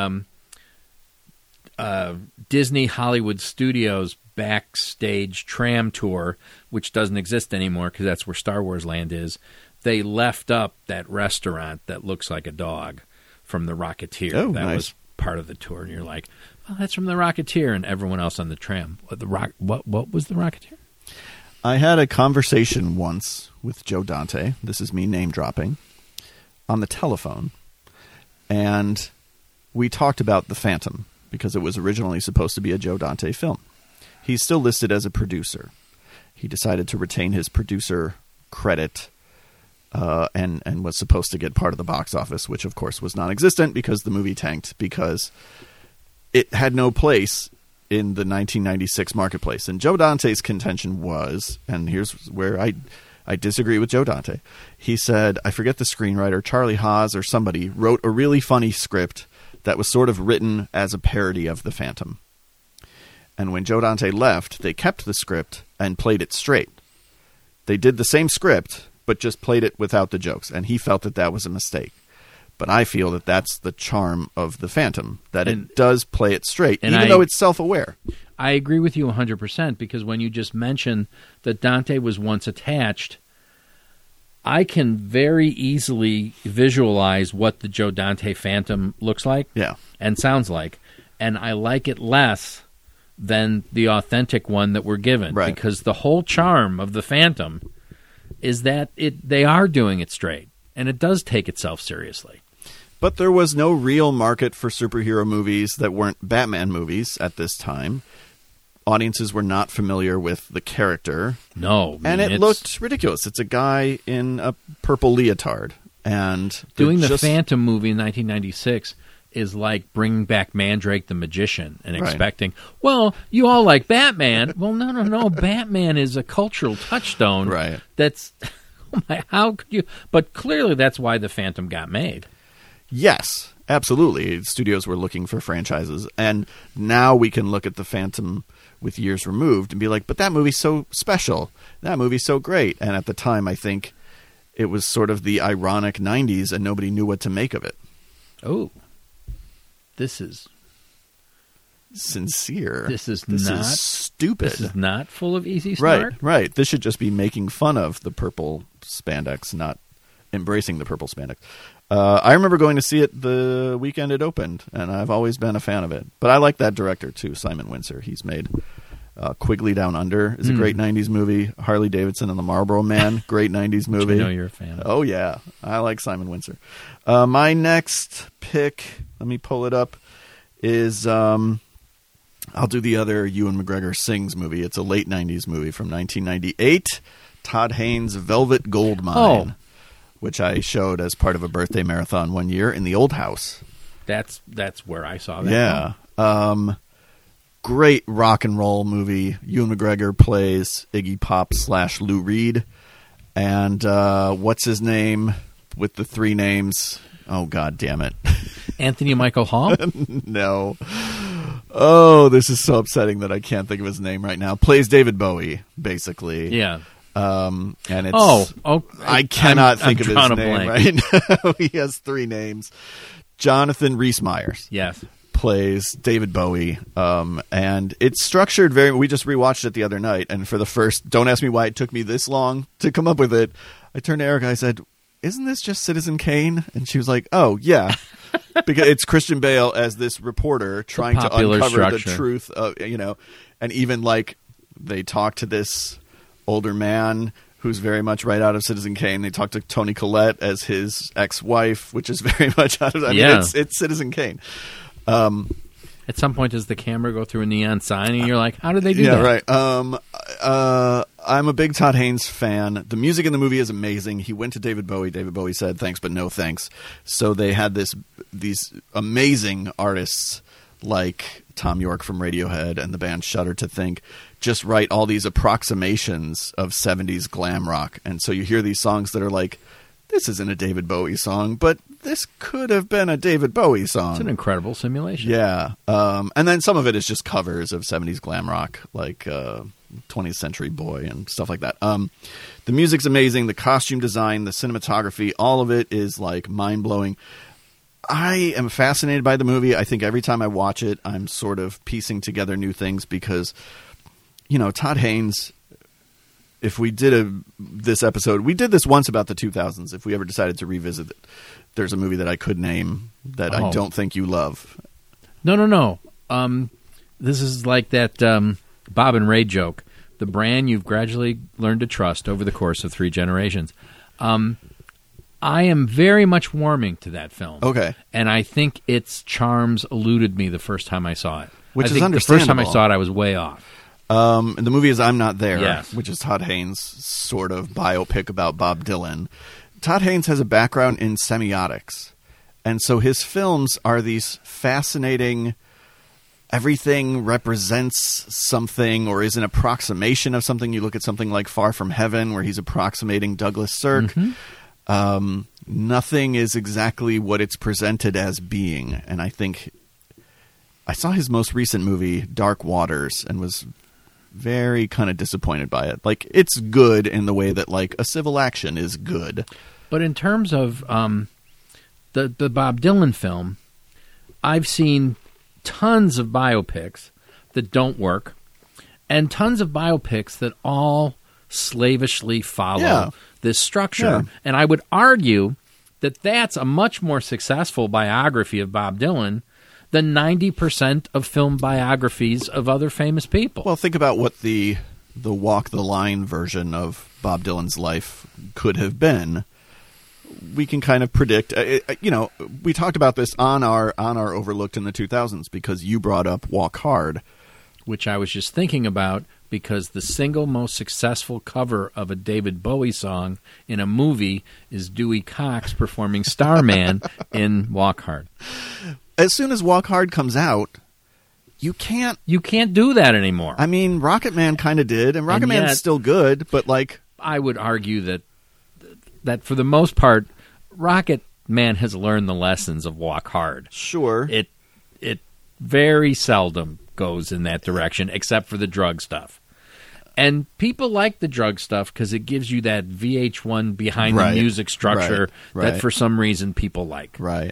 Disney Hollywood Studios backstage tram tour, which doesn't exist anymore because that's where Star Wars Land is, they left up that restaurant that looks like a dog from The Rocketeer. Oh, that nice. was part of the tour, and you're like, well, that's from The Rocketeer, and everyone else on the tram. What was The Rocketeer? I had a conversation once with Joe Dante, this is me name-dropping, on the telephone, and we talked about The Phantom, because it was originally supposed to be a Joe Dante film. He's still listed as a producer. He decided to retain his producer credit and was supposed to get part of the box office, which of course was non-existent because the movie tanked because it had no place in the 1996 marketplace. And Joe Dante's contention was, and here's where I disagree with Joe Dante. He said, I forget the screenwriter, Charlie Haas or somebody, wrote a really funny script that was sort of written as a parody of The Phantom. And when Joe Dante left, they kept the script and played it straight. They did the same script, but just played it without the jokes. And he felt that was a mistake. But I feel that that's the charm of The Phantom, that it does play it straight, even though it's self-aware. I agree with you 100%, because when you just mentioned that Dante was once attached, I can very easily visualize what the Joe Dante Phantom looks like and sounds like, and I like it less than the authentic one that we're given, because the whole charm of the Phantom is that they are doing it straight, and it does take itself seriously. But there was no real market for superhero movies that weren't Batman movies at this time. Audiences were not familiar with the character. No. And it looked ridiculous. It's a guy in a purple leotard. And doing the Phantom movie in 1996 is like bringing back Mandrake the Magician and expecting, well, you all like Batman. Well, no. Batman is a cultural touchstone. Right. That's, how could you? But clearly that's why the Phantom got made. Yes, absolutely. Studios were looking for franchises. And now we can look at the Phantom with years removed and be like, but that movie's so special. That movie's so great. And at the time, I think it was sort of the ironic 90s and nobody knew what to make of it. Oh, this is sincere. This is stupid. This is not full of easy snark. Right. This should just be making fun of the purple spandex, not embracing the purple spandex. I remember going to see it the weekend it opened, and I've always been a fan of it. But I like that director, too, Simon Windsor. He's made Quigley Down Under is a great 90s movie. Harley Davidson and the Marlboro Man, great 90s movie. I know you're a fan of. Oh, yeah. I like Simon Windsor. My next pick, let me pull it up, is I'll do the other Ewan McGregor Sings movie. It's a late 90s movie from 1998, Todd Haynes' Velvet Goldmine. Which I showed as part of a birthday marathon one year in the Old House. That's where I saw that. Yeah. Great rock and roll movie. Ewan McGregor plays Iggy Pop / Lou Reed. And what's his name with the three names? Oh, God damn it. Anthony Michael Hall? No. Oh, this is so upsetting that I can't think of his name right now. Plays David Bowie, basically. Yeah. And it's I cannot think of his name right now. He has three names. Jonathan Rhys-Meyers. Yes. Plays David Bowie. And it's structured we just rewatched it the other night, and for the first, don't ask me why it took me this long to come up with it. I turned to Erica, I said, isn't this just Citizen Kane? And she was like, oh, yeah. Because it's Christian Bale as this reporter trying to uncover the truth of, and even like they talk to this older man who's very much right out of Citizen Kane. They talk to Toni Collette as his ex-wife, which is very much out of... I mean, it's Citizen Kane. At some point, does the camera go through a neon sign, and you're like, how did they do that? Yeah, right. I'm a big Todd Haynes fan. The music in the movie is amazing. He went to David Bowie. David Bowie said, thanks, but no thanks. So they had these amazing artists like Tom York from Radiohead and the band Shudder to Think just write all these approximations of 70s glam rock. And so you hear these songs that are like, this isn't a David Bowie song, but this could have been a David Bowie song. It's an incredible simulation. Yeah. And then some of it is just covers of 70s glam rock, like 20th Century Boy and stuff like that. The music's amazing. The costume design, the cinematography, all of it is like mind-blowing. I am fascinated by the movie. I think every time I watch it, I'm sort of piecing together new things because, Todd Haynes, if we did this episode, we did this once about the 2000s. If we ever decided to revisit it, there's a movie that I could name that I don't think you love. No. This is like that Bob and Ray joke. The brand you've gradually learned to trust over the course of 3 generations. I am very much warming to that film. Okay. And I think its charms eluded me the first time I saw it. Which is understandable. The first time I saw it, I was way off. And the movie is I'm Not There, yes. which is Todd Haynes' sort of biopic about Bob Dylan. Todd Haynes has a background in semiotics. And so his films are these fascinating... Everything represents something or is an approximation of something. You look at something like Far From Heaven, where he's approximating Douglas Sirk. Mm-hmm. Nothing is exactly what it's presented as being. And I think I saw his most recent movie, Dark Waters, and was very kind of disappointed by it. Like, it's good in the way that, like, a Civil Action is good. But in terms of the Bob Dylan film, I've seen tons of biopics that don't work and tons of biopics that all slavishly follow Yeah. this structure. Yeah. And I would argue that that's a much more successful biography of Bob Dylan than 90% of film biographies of other famous people. Well, think about what the walk the line version of Bob Dylan's life could have been. We can kind of predict. We talked about this on our Overlooked in the 2000s because you brought up Walk Hard, which I was just thinking about because the single most successful cover of a David Bowie song in a movie is Dewey Cox performing Starman in Walk Hard. As soon as Walk Hard comes out, you can't do that anymore. I mean, Rocket Man kind of did, and Rocket Man's still good, but like I would argue that for the most part, Rocket Man has learned the lessons of Walk Hard. Sure. It very seldom goes in that direction, except for the drug stuff. And people like the drug stuff because it gives you that VH1 behind the music structure that for some reason people like. Right.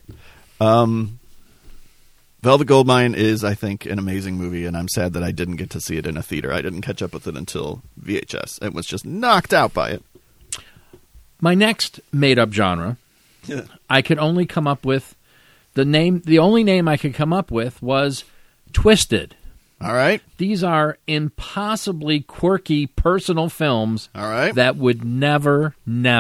Velvet Goldmine is, I think, an amazing movie, and I'm sad that I didn't get to see it in a theater. I didn't catch up with it until VHS. It was just knocked out by it. My next made-up genre, I could only come up with the only name I could come up with was Twisted. All right. These are impossibly quirky personal films that would never,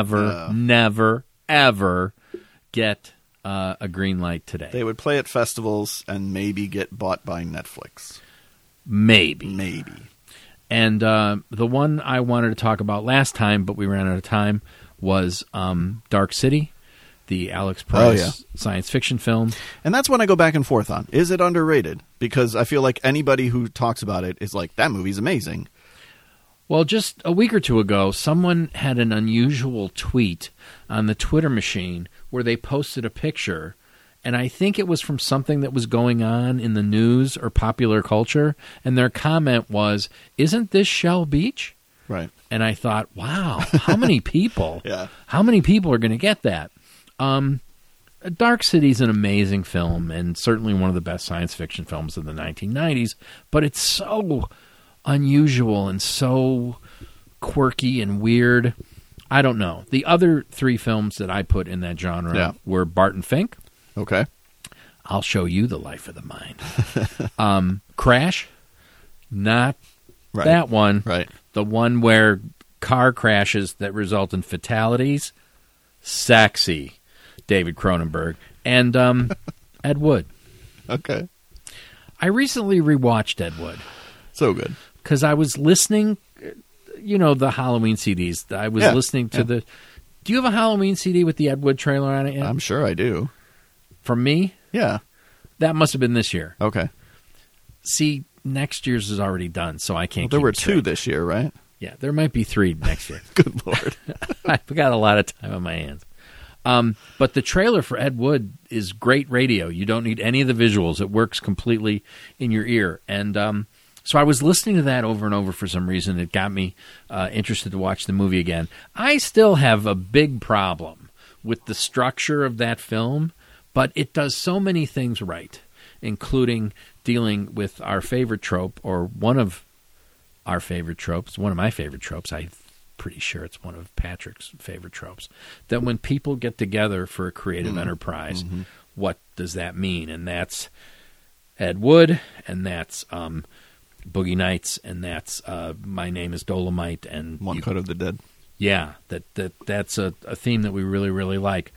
ever get a green light today. They would play at festivals and maybe get bought by Netflix. Maybe. And the one I wanted to talk about last time, but we ran out of time, was Dark City, the Alex Price science fiction film. And that's when I go back and forth on. Is it underrated? Because I feel like anybody who talks about it is like, that movie's amazing. Well, just a week or two ago, someone had an unusual tweet on the Twitter machine where they posted a picture, and I think it was from something that was going on in the news or popular culture, and their comment was, "Isn't this Shell Beach?" Right. And I thought, wow, how many people? Yeah. How many people are going to get that? Dark City is an amazing film and certainly one of the best science fiction films of the 1990s, but it's so unusual and so quirky and weird. I don't know. The other three films that I put in that genre were Barton Fink. Okay. I'll Show You the Life of the Mind. Crash. Not that one. Right. The one where car crashes that result in fatalities. Sexy. David Cronenberg. And Ed Wood. Okay. I recently rewatched Ed Wood. So good. Because I was listening, the Halloween CDs. I was listening to the... Do you have a Halloween CD with the Ed Wood trailer on it yet? I'm sure I do. From me? Yeah. That must have been this year. Okay. See, next year's is already done, so I can't There keep were it straight. 2 this year, right? Yeah, there might be 3 next year. Good Lord. I've got a lot of time on my hands. But the trailer for Ed Wood is great radio. You don't need any of the visuals. It works completely in your ear. And so I was listening to that over and over for some reason. It got me interested to watch the movie again. I still have a big problem with the structure of that film, but it does so many things right, including dealing with our favorite trope, or one of our favorite tropes, one of my favorite tropes. I'm pretty sure it's one of Patrick's favorite tropes, that when people get together for a creative enterprise, what does that mean? And that's Ed Wood, and that's Boogie Nights, and that's My Name is Dolomite, and One Cut of the Dead. Yeah, that's a theme that we really, really like.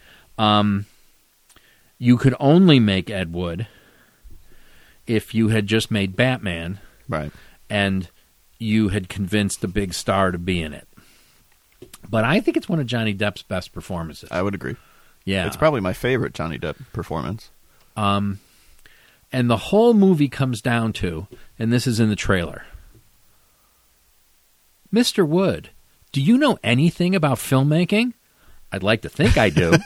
You could only make Ed Wood if you had just made Batman, right, and you had convinced a big star to be in it. But I think it's one of Johnny Depp's best performances. I would agree. Yeah. It's probably my favorite Johnny Depp performance. And the whole movie comes down to, and this is in the trailer, Mr. Wood, do you know anything about filmmaking? I'd like to think I do.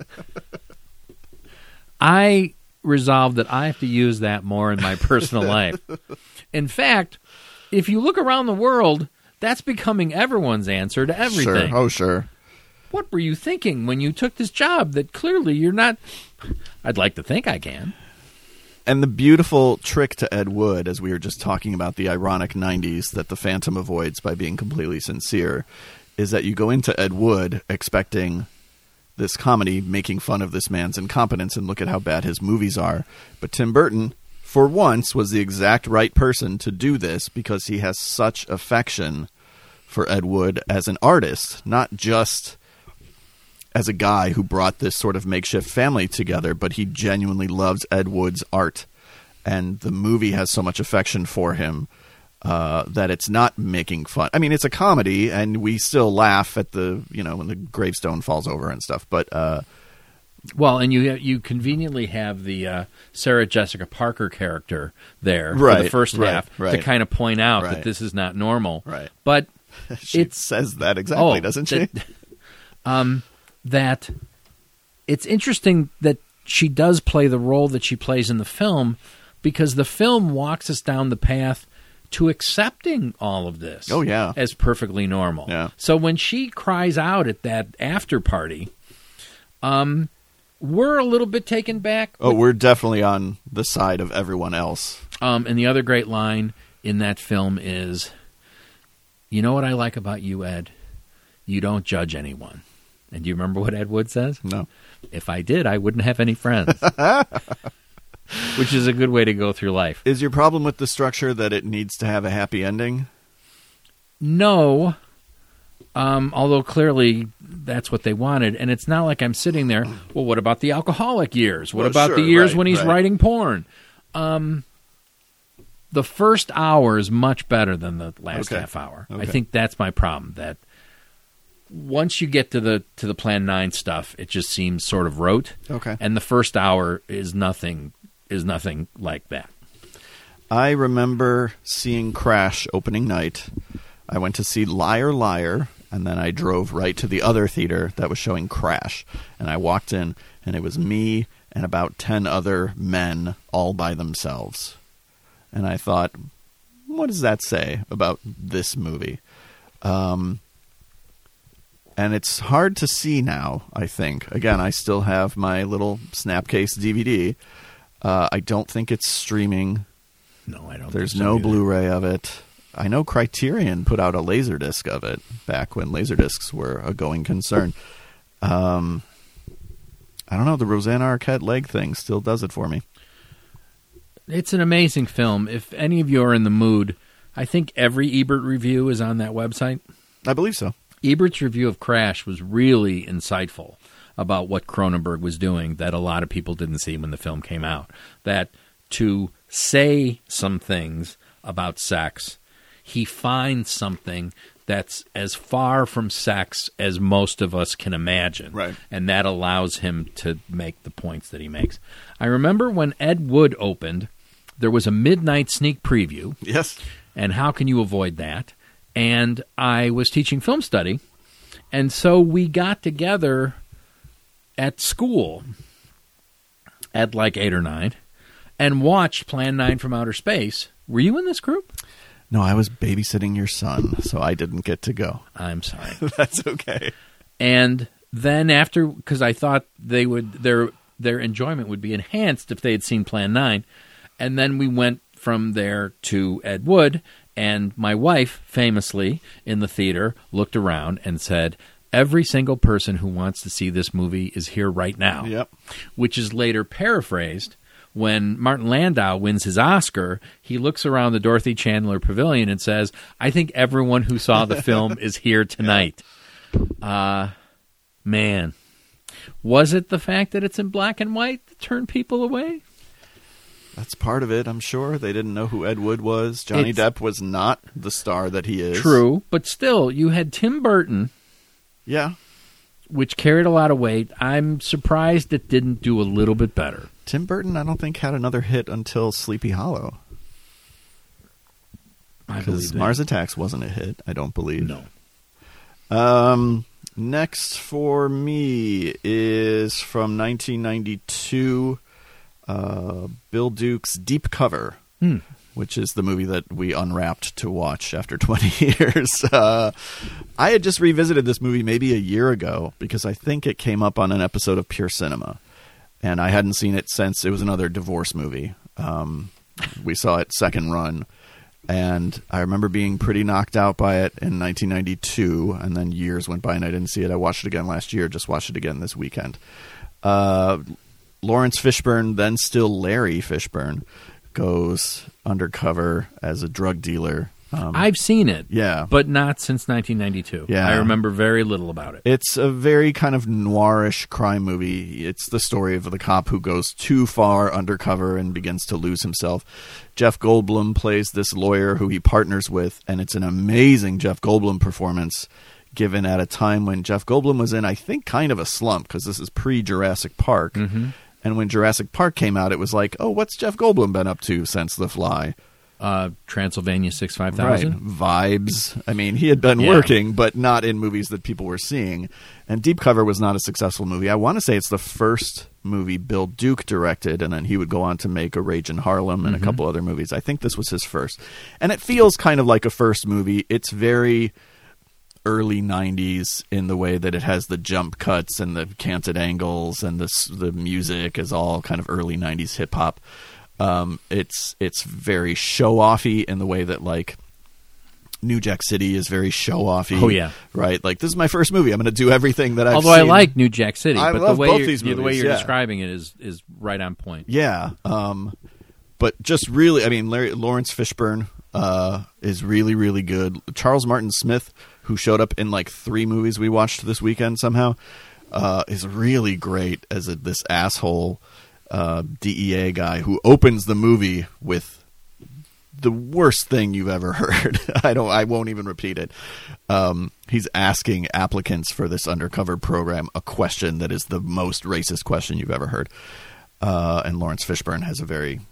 I resolved that I have to use that more in my personal life. In fact, if you look around the world, that's becoming everyone's answer to everything. Sure. Oh, sure. What were you thinking when you took this job that clearly you're not... I'd like to think I can. And the beautiful trick to Ed Wood, as we were just talking about the ironic 90s that The Phantom avoids by being completely sincere, is that you go into Ed Wood expecting this comedy making fun of this man's incompetence and look at how bad his movies are. But Tim Burton, for once, was the exact right person to do this because he has such affection for Ed Wood as an artist, not just as a guy who brought this sort of makeshift family together, but he genuinely loves Ed Wood's art. And the movie has so much affection for him that it's not making fun. I mean, it's a comedy, and we still laugh at the, when the gravestone falls over and stuff. But well, and you conveniently have the Sarah Jessica Parker character there for right, the first half right. to kind of point out Right. that this is not normal. Right. But she says that exactly, doesn't she? That it's interesting that she does play the role that she plays in the film, because the film walks us down the path to accepting all of this Oh, yeah. as perfectly normal. Yeah. So when she cries out at that after party, we're a little bit taken back. Oh, we're definitely on the side of everyone else. And the other great line in that film is, "You know what I like about you, Ed? You don't judge anyone." And do you remember what Ed Wood says? No. "If I did, I wouldn't have any friends." Which is a good way to go through life. Is your problem with the structure that it needs to have a happy ending? No. Although clearly that's what they wanted. And it's not like I'm sitting there, well, what about the alcoholic years? What Well, about sure, the years right, when he's right. writing porn? The first hour is much better than the last Okay. half hour. Okay. I think that's my problem, that once you get to the Plan 9 stuff, it just seems sort of rote. Okay. And the first hour is nothing like that. I remember seeing Crash opening night. I went to see Liar Liar, and then I drove right to the other theater that was showing Crash. And I walked in, and it was me and about 10 other men all by themselves. And I thought, what does that say about this movie? And it's hard to see now, I think. Again, I still have my little Snapcase DVD. I don't think it's streaming. No, I don't. There's think so no either. Blu-ray of it. I know Criterion put out a Laserdisc of it back when Laserdiscs were a going concern. I don't know. The Rosanna Arquette leg thing still does it for me. It's an amazing film. If any of you are in the mood, I think every Ebert review is on that website. I believe so. Ebert's review of Crash was really insightful about what Cronenberg was doing that a lot of people didn't see when the film came out. That to say some things about sex, he finds something that's as far from sex as most of us can imagine. Right. And that allows him to make the points that he makes. I remember when Ed Wood opened, there was a midnight sneak preview. Yes. And how can you avoid that? And I was teaching film study, and so we got together at school at like 8 or 9 and watched Plan 9 from Outer Space. Were you in this group? No, I was babysitting your son, so I didn't get to go. I'm sorry. That's okay. And then after, because I thought they would their enjoyment would be enhanced if they had seen Plan 9, and then we went from there to Ed Wood. And my wife, famously, in the theater, looked around and said, "Every single person who wants to see this movie is here right now." Yep. Which is later paraphrased when Martin Landau wins his Oscar. He looks around the Dorothy Chandler Pavilion and says, "I think everyone who saw the film is here tonight." Man, was it the fact that it's in black and white that turned people away? That's part of it, I'm sure. They didn't know who Ed Wood was. Johnny Depp was not the star that he is. True, but still, you had Tim Burton, Yeah. which carried a lot of weight. I'm surprised it didn't do a little bit better. Tim Burton, I don't think, had another hit until Sleepy Hollow. I Because believe Mars Attacks wasn't a hit, I don't believe. No. Next for me is from 1992, Bill Duke's Deep Cover, which is the movie that we unwrapped to watch after 20 years. I had just revisited this movie maybe a year ago because I think it came up on an episode of Pure Cinema, and I hadn't seen it since. It was another divorce movie. We saw it second run, and I remember being pretty knocked out by it in 1992, and then years went by and I didn't see it. I watched it again last year, just watched it again this weekend. Lawrence Fishburne, then still Larry Fishburne, goes undercover as a drug dealer. I've seen it, Yeah. but not since 1992. Yeah. I remember very little about it. It's a very kind of noirish crime movie. It's the story of the cop who goes too far undercover and begins to lose himself. Jeff Goldblum plays this lawyer who he partners with, and it's an amazing Jeff Goldblum performance given at a time when Jeff Goldblum was in, I think, kind of a slump, because this is pre-Jurassic Park. Mm-hmm. And when Jurassic Park came out, it was like, oh, what's Jeff Goldblum been up to since The Fly? Transylvania 65000? Right. Vibes. I mean, he had been working, but not in movies that people were seeing. And Deep Cover was not a successful movie. I want to say it's the first movie Bill Duke directed, and then he would go on to make A Rage in Harlem and a couple other movies. I think this was his first. And it feels kind of like a first movie. It's very early 90s in the way that it has the jump cuts and the canted angles, and the music is all kind of early 90s hip-hop. It's very show-offy in the way that, like, New Jack City is very show-offy. Oh, yeah. Right? Like, this is my first movie. I'm going to do everything that I've Although seen. I like New Jack City, I but love the way both you're, these the way movies, you're yeah. describing it is right on point. Yeah. But just really, I mean, Lawrence Fishburne is really, really good. Charles Martin Smith, who showed up in, like, 3 movies we watched this weekend somehow, is really great as this asshole DEA guy who opens the movie with the worst thing you've ever heard. I won't even repeat it. He's asking applicants for this undercover program a question that is the most racist question you've ever heard. And Lawrence Fishburne has a very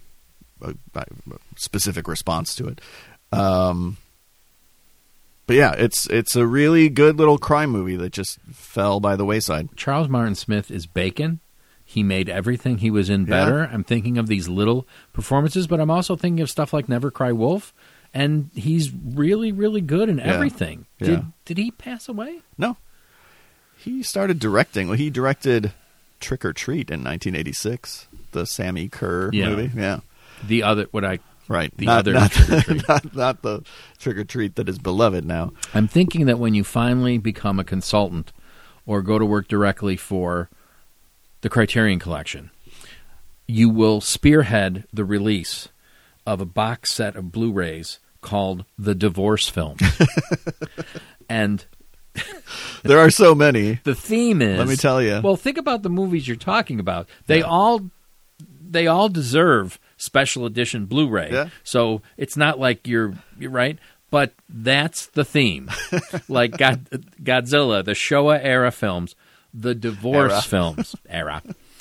specific response to it. But yeah, it's a really good little crime movie that just fell by the wayside. Charles Martin Smith is Bacon. He made everything he was in better. Yeah. I'm thinking of these little performances, but I'm also thinking of stuff like Never Cry Wolf, and he's really, really good in everything. Yeah. Did he pass away? No. He started directing. Well, he directed Trick or Treat in 1986, the Sammy Kerr movie. Yeah. The other, Right. The not, other not, Trick or Treat. not the Trick or Treat that is beloved now. I'm thinking that when you finally become a consultant or go to work directly for the Criterion Collection, you will spearhead the release of a box set of Blu-rays called The Divorce Film. And there are so many. The theme is, let me tell you. Well, think about the movies you're talking about. They all deserve special edition Blu-ray. Yeah. So it's not like you're right, but that's the theme. Like Godzilla, the Showa era films, the divorce films era.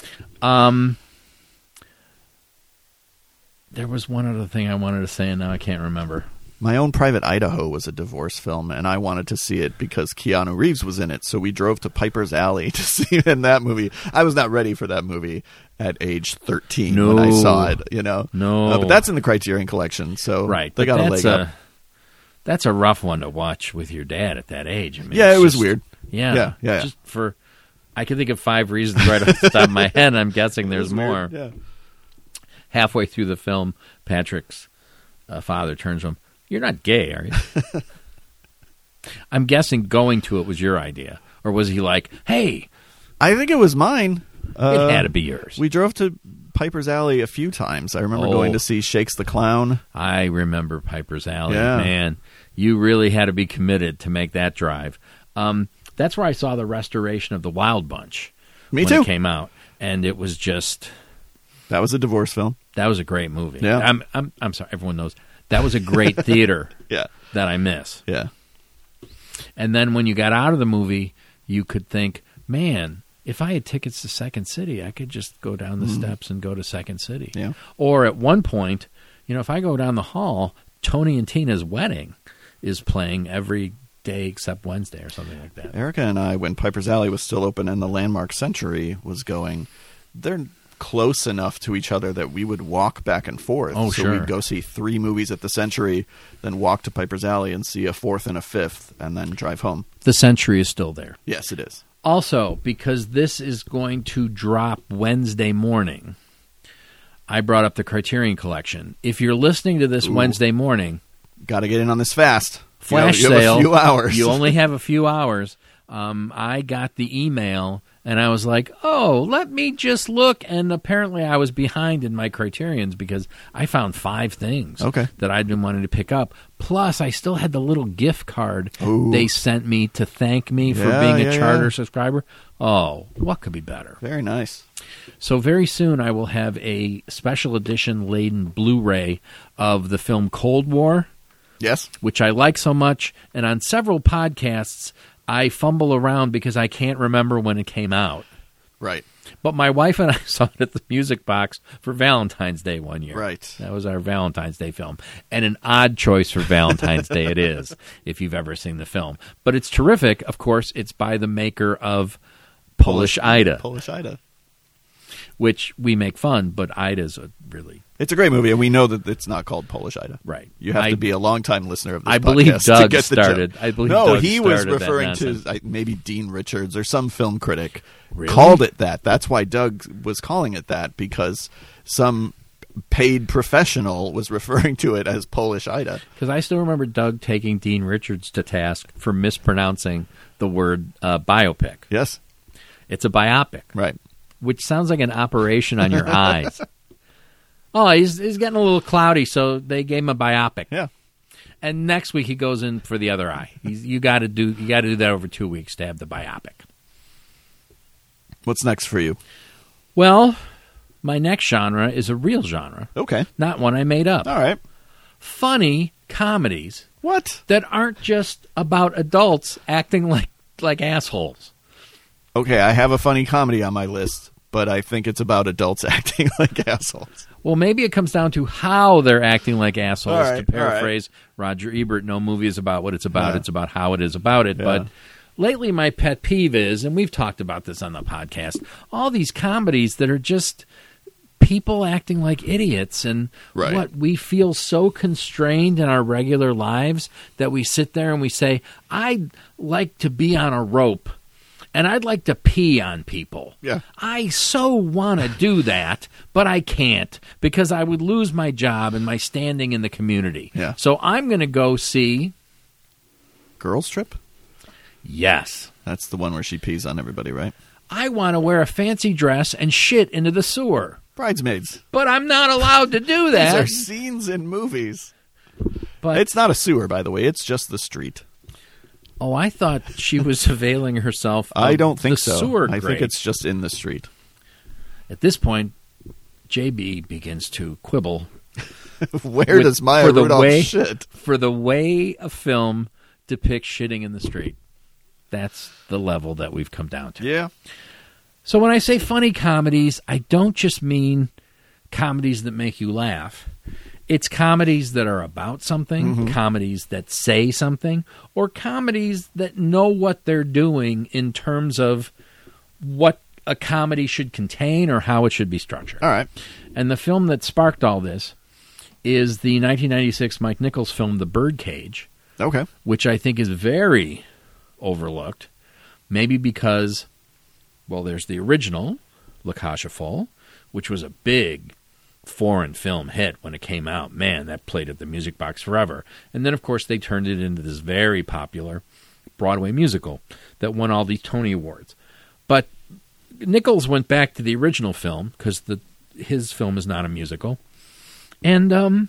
There was one other thing I wanted to say, and now I can't remember. My Own Private Idaho was a divorce film, and I wanted to see it because Keanu Reeves was in it. So we drove to Piper's Alley to see it in that movie. I was not ready for that movie at age 13 when I saw it. No, but that's in the Criterion Collection, so they got a leg up. That's a rough one to watch with your dad at that age. I mean, yeah, it was weird. Yeah. Just I can think of 5 reasons right off the top of my head. I'm guessing there's more. Yeah. Halfway through the film, Patrick's father turns to him, "You're not gay, are you?" I'm guessing going to it was your idea. Or was he like, hey? I think it was mine. It had to be yours. We drove to Piper's Alley a few times. I remember going to see Shakes the Clown. I remember Piper's Alley. Yeah. Man, you really had to be committed to make that drive. That's where I saw the restoration of The Wild Bunch. Me when too. It came out, and it was just... That was a divorce film. That was a great movie. Yeah. I'm sorry, everyone knows. That was a great theater Yeah. that I miss. Yeah. And then when you got out of the movie, you could think, man, if I had tickets to Second City, I could just go down the steps and go to Second City. Yeah. Or at one point, if I go down the hall, Tony and Tina's Wedding is playing every day except Wednesday or something like that. Erica and I, when Piper's Alley was still open and the Landmark Century was going, they're close enough to each other that we would walk back and forth. Oh, so sure. we'd go see 3 movies at the Century, then walk to Piper's Alley and see a 4th and a 5th, and then drive home. The Century is still there. Yes, it is. Also, because this is going to drop Wednesday morning, I brought up the Criterion Collection. If you're listening to this Wednesday morning, got to get in on this fast. Flash you sale. have a few hours. You only have a few hours. I got the email, and I was like, oh, let me just look. And apparently I was behind in my Criterions because I found 5 things that I'd been wanting to pick up. Plus, I still had the little gift card they sent me to thank me for being a Charter subscriber. Oh, what could be better? Very nice. So very soon I will have a special edition laden Blu-ray of the film Cold War. Yes. Which I like so much. And on several podcasts, I fumble around because I can't remember when it came out. Right. But my wife and I saw it at the Music Box for Valentine's Day one year. Right. That was our Valentine's Day film. And an odd choice for Valentine's Day it is, if you've ever seen the film. But it's terrific. Of course, it's by the maker of Polish Ida. Polish Ida. Which we make fun, but Ida's a really... It's a great movie, and we know that it's not called Polish Ida. Right. You have to be a longtime listener of this podcast. I believe Doug to get started. The I believe no, Doug he was started referring that to nonsense. maybe Dean Richards or some film critic Really? called it that. That's why Doug was calling it that, because some paid professional was referring to it as Polish Ida. Because I still remember Doug taking Dean Richards to task for mispronouncing the word biopic. Yes. It's a biopic. Right. Which sounds like an operation on your eyes. Oh, he's getting a little cloudy, so they gave him a biopic. Yeah. And next week he goes in for the other eye. You got to do that over 2 weeks to have the biopic. What's next for you? Well, my next genre is a real genre. Okay. Not one I made up. All right. Funny comedies. What? That aren't just about adults acting like assholes. Okay, I have a funny comedy on my list, but I think it's about adults acting like assholes. Well, maybe it comes down to how they're acting like assholes. All right, to paraphrase Roger Ebert, no movie is about what it's about. Yeah. It's about how it is about it. Yeah. But lately my pet peeve is, and we've talked about this on the podcast, all these comedies that are just people acting like idiots. And what we feel so constrained in our regular lives that we sit there and we say, I'd like to be on a rope. And I'd like to pee on people. Yeah. I so want to do that, but I can't because I would lose my job and my standing in the community. Yeah. So I'm going to go see... Girls Trip? Yes. That's the one where she pees on everybody, right? I want to wear a fancy dress and shit into the sewer. Bridesmaids. But I'm not allowed to do that. These are scenes in movies. But it's not a sewer, by the way. It's just the street. Oh, I thought she was availing herself of I don't think the so. sewer I grate. think it's just in the street. At this point, JB begins to quibble. Where does Maya Rudolph shit? For the way a film depicts shitting in the street. That's the level that we've come down to. Yeah. So when I say funny comedies, I don't just mean comedies that make you laugh. It's comedies that are about something, comedies that say something, or comedies that know what they're doing in terms of what a comedy should contain or how it should be structured. All right. And the film that sparked all this is the 1996 Mike Nichols film, The Birdcage. Okay. Which I think is very overlooked. Maybe because, well, there's the original, La Cage aux Folles, which was a big foreign film hit when it came out. Man, that played at the Music Box forever. And then, of course, they turned it into this very popular Broadway musical that won all these Tony Awards. But Nichols went back to the original film because his film is not a musical. And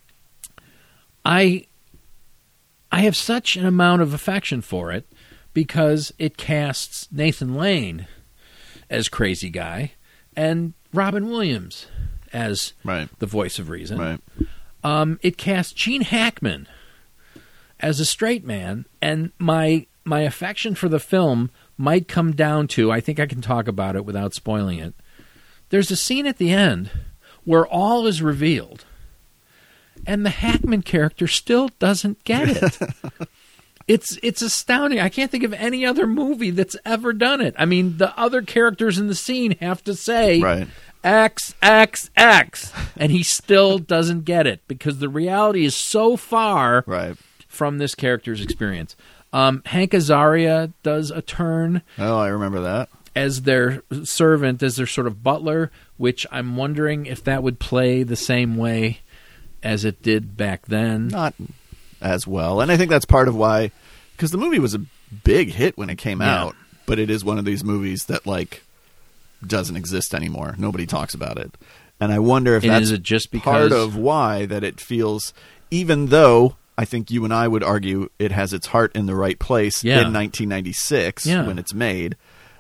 I have such an amount of affection for it because it casts Nathan Lane as crazy guy and Robin Williams as the voice of reason. Right. It casts Gene Hackman as a straight man, and my affection for the film might come down to, I think I can talk about it without spoiling it, there's a scene at the end where all is revealed, and the Hackman character still doesn't get it. It's astounding. I can't think of any other movie that's ever done it. I mean, the other characters in the scene have to say X, X, X, and he still doesn't get it because the reality is so far from this character's experience. Hank Azaria does a turn. Oh, I remember that. as their servant, as their sort of butler, which I'm wondering if that would play the same way as it did back then. Not as well. And I think that's part of why, because the movie was a big hit when it came out, but it is one of these movies that, like, doesn't exist anymore. Nobody talks about it. And I wonder if that's is it just because part of why that it feels, even though I think you and I would argue it has its heart in the right place in 1996 when it's made,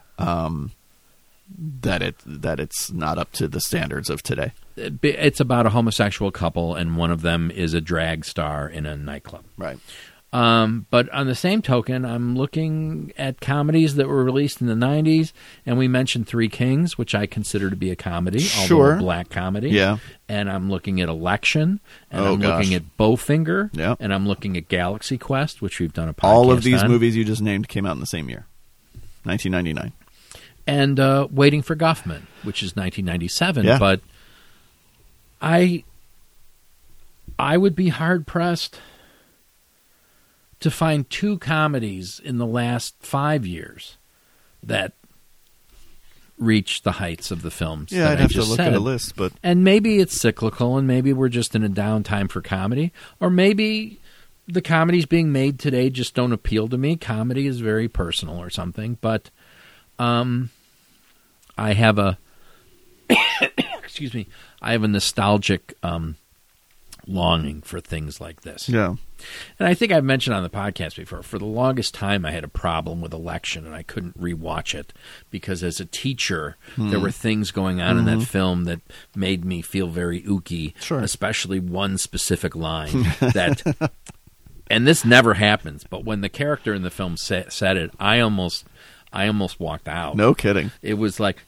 that it's not up to the standards of today. It's about a homosexual couple, and one of them is a drag star in a nightclub. Right. But on the same token, I'm looking at comedies that were released in the 90s, and we mentioned Three Kings, which I consider to be a comedy, although a black comedy. Yeah. And I'm looking at Election, and looking at Bowfinger, and I'm looking at Galaxy Quest, which we've done a podcast on. All of these movies you just named came out in the same year, 1999. And Waiting for Guffman, which is 1997. But I would be hard-pressed to find two comedies in the last 5 years that reach the heights of the films. Yeah, I'd have to look at a list, but and maybe it's cyclical, and maybe we're just in a downtime for comedy, or maybe the comedies being made today just don't appeal to me. Comedy is very personal, or something. But I have a excuse me. I have a nostalgic longing for things like this. Yeah. And I think I've mentioned on the podcast before, for the longest time I had a problem with Election, and I couldn't rewatch it because as a teacher, there were things going on in that film that made me feel very ooky, especially one specific line that, and this never happens, but when the character in the film said it, I almost walked out. No kidding. It was like,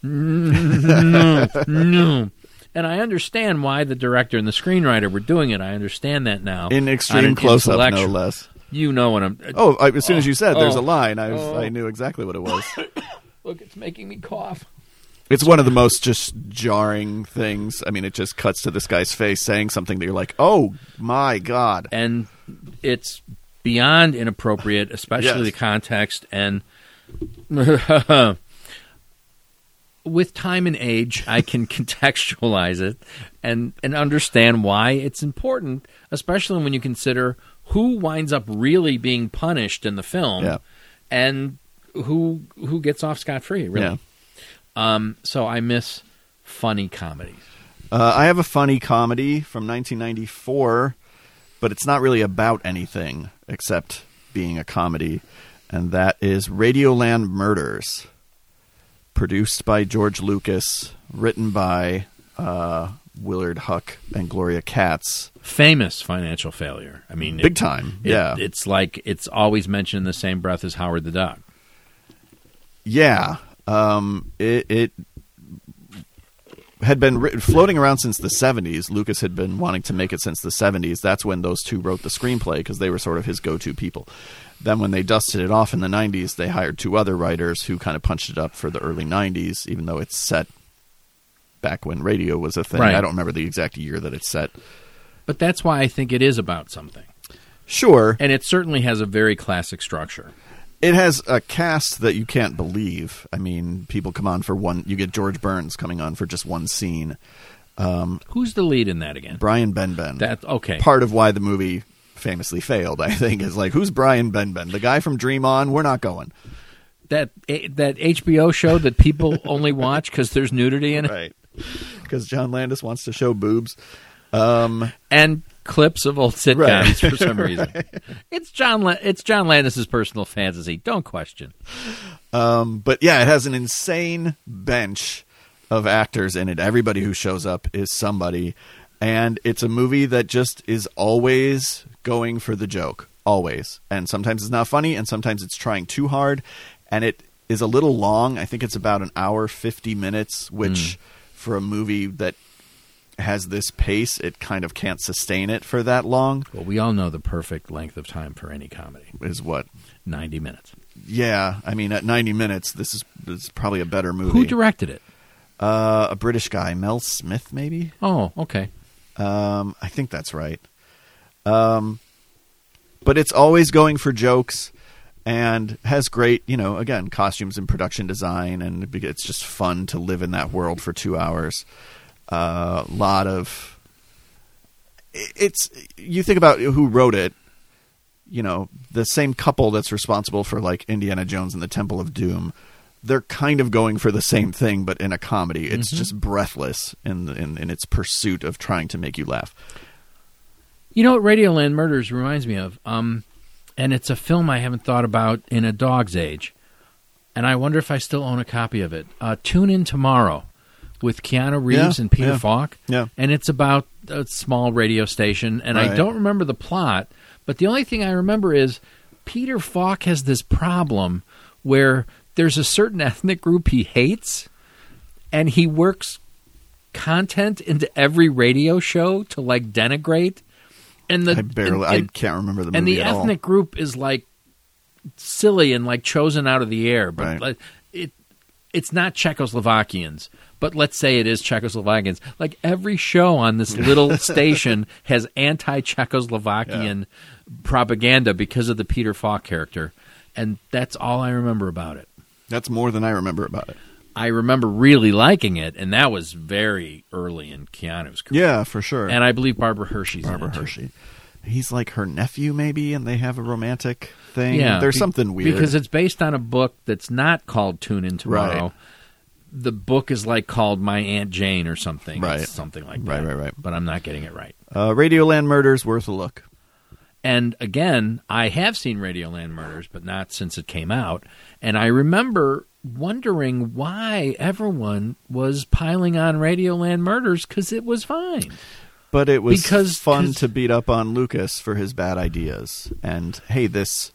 no. And I understand why the director and the screenwriter were doing it. I understand that now. In extreme close-up, no less. You know what I'm... as soon as you said there's a line, I knew exactly what it was. Look, it's making me cough. It's one of the most just jarring things. I mean, it just cuts to this guy's face saying something that you're like, oh, my God. And it's beyond inappropriate, especially the context. And... with time and age, I can contextualize it and understand why it's important, especially when you consider who winds up really being punished in the film and who gets off scot-free, really. Yeah. So I miss funny comedies. I have a funny comedy from 1994, but it's not really about anything except being a comedy, and that is Radioland Murders. Produced by George Lucas, written by Willard Huck and Gloria Katz. Famous financial failure. I mean, big time. It's like it's always mentioned in the same breath as Howard the Duck. Yeah, it had been floating around since the 70s. Lucas had been wanting to make it since the 70s. That's when those two wrote the screenplay because they were sort of his go-to people. Then when they dusted it off in the 90s, they hired two other writers who kind of punched it up for the early 90s, even though it's set back when radio was a thing. Right. I don't remember the exact year that it's set. But that's why I think it is about something. Sure. And it certainly has a very classic structure. It has a cast that you can't believe. I mean, people come on for one. You get George Burns coming on for just one scene. Who's the lead in that again? Brian Benben. Okay. Part of why the movie famously failed, I think, is like, who's Brian Benben? The guy from Dream On? We're not going. That HBO show that people only watch because there's nudity in it? Right. Because John Landis wants to show boobs. And clips of old sitcoms for some reason. Right. It's John Landis' personal fantasy. Don't question. But yeah, it has an insane bench of actors in it. Everybody who shows up is somebody. And it's a movie that just is always going for the joke. Always. And sometimes it's not funny, and sometimes it's trying too hard. And it is a little long. I think it's about an hour, 50 minutes, which for a movie that has this pace, it kind of can't sustain it for that long. Well, we all know the perfect length of time for any comedy is what? 90 minutes. Yeah. I mean, at 90 minutes, this is probably a better movie. Who directed it? A British guy, Mel Smith, maybe? Oh, okay. I think that's right. But it's always going for jokes. and has great, again, costumes and production design, and it's just fun to live in that world for 2 hours. Lot of you think about who wrote it, the same couple that's responsible for like Indiana Jones and the Temple of Doom. They're kind of going for the same thing, but in a comedy. It's just breathless in its pursuit of trying to make you laugh. You know what Radioland Murders reminds me of? And it's a film I haven't thought about in a dog's age. And I wonder if I still own a copy of it. Tune In Tomorrow with Keanu Reeves and Peter Falk. Yeah. And it's about a small radio station. And I don't remember the plot, but the only thing I remember is Peter Falk has this problem where there's a certain ethnic group he hates, and he works content into every radio show to like denigrate. And I can't remember the movie and the at all. ethnic group is like silly and like chosen out of the air, but like, it's not Czechoslovakians. But let's say it is Czechoslovakians. Like every show on this little station has anti-Czechoslovakian propaganda because of the Peter Falk character, and that's all I remember about it. That's more than I remember about it. I remember really liking it, and that was very early in Keanu's career. Yeah, for sure. And I believe Barbara Hershey's in it, too. Hershey. He's like her nephew, maybe, and they have a romantic thing. Yeah, there's something weird. Because it's based on a book that's not called Tune In Tomorrow. Right. The book is like called My Aunt Jane or something. Right. It's something like that. Right. But I'm not getting it right. Radioland Murders, worth a look. And again, I have seen Radioland Murders, but not since it came out. And I remember wondering why everyone was piling on Radioland Murders because it was fine. But it was fun to beat up on Lucas for his bad ideas. And, hey, this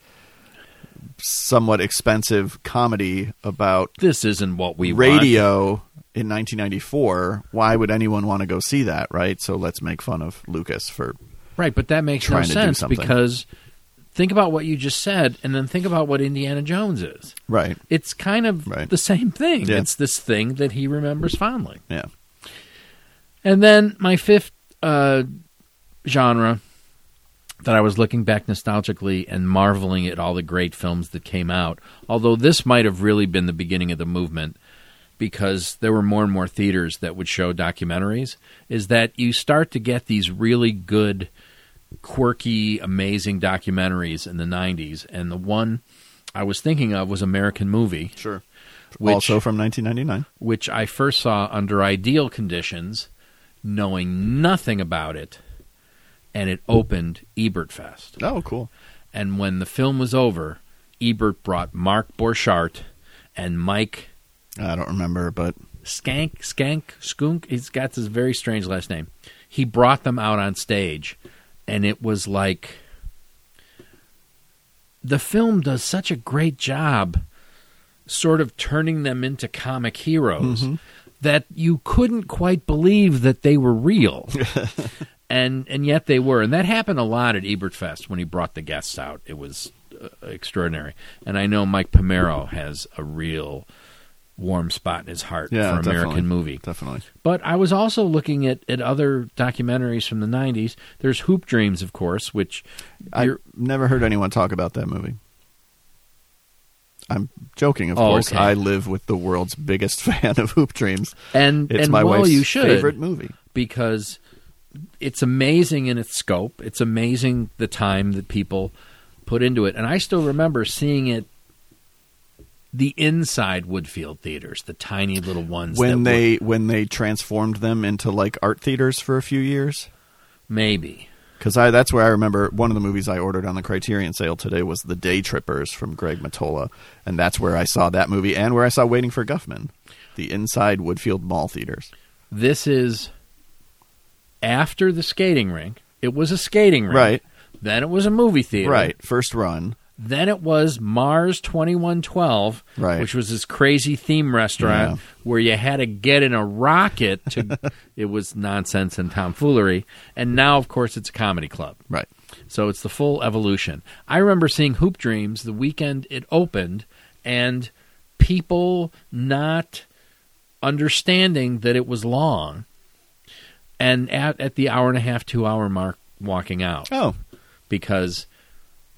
somewhat expensive comedy about this isn't what we radio want. In 1994, why would anyone want to go see that, right? So let's make fun of Lucas for right, but that makes no sense because think about what you just said and then think about what Indiana Jones is. Right. It's kind of the same thing. Yeah. It's this thing that he remembers fondly. Yeah. And then my fifth genre that I was looking back nostalgically and marveling at all the great films that came out, although this might have really been the beginning of the movement because there were more and more theaters that would show documentaries, is that you start to get these really good, quirky, amazing documentaries in the 90s. And the one I was thinking of was American Movie. Sure. Also from 1999. Which I first saw under ideal conditions, knowing nothing about it, and it opened Ebert Fest. Oh, cool. And when the film was over, Ebert brought Mark Borchardt and Mike... I don't remember, but... Skunk, he's got this very strange last name. He brought them out on stage, and it was like... The film does such a great job sort of turning them into comic heroes that you couldn't quite believe that they were real. And yet they were. And that happened a lot at Ebert Fest when he brought the guests out. It was extraordinary. And I know Mike Pomero has a real warm spot in his heart for American Movie. Definitely. But I was also looking at other documentaries from the 90s. There's Hoop Dreams, of course, which... I've never heard anyone talk about that movie. I'm joking, of course. Okay. I live with the world's biggest fan of Hoop Dreams. And it's my wife's you should, favorite movie. Because it's amazing in its scope. It's amazing the time that people put into it. And I still remember seeing it the inside Woodfield theaters, the tiny little ones. When they transformed them into like art theaters for a few years? Maybe. Because that's where I remember one of the movies I ordered on the Criterion sale today was The Day Trippers from Greg Mottola. And that's where I saw that movie and where I saw Waiting for Guffman, the inside Woodfield Mall theaters. This is after the skating rink. It was a skating rink. Right. Then it was a movie theater. Right. First run. Then it was Mars 2112, right, which was this crazy theme restaurant where you had to get in a rocket to. It was nonsense and tomfoolery. And now, of course, it's a comedy club. Right. So it's the full evolution. I remember seeing Hoop Dreams the weekend it opened and people not understanding that it was long. And at the hour and a half, 2 hour mark, walking out. Oh. Because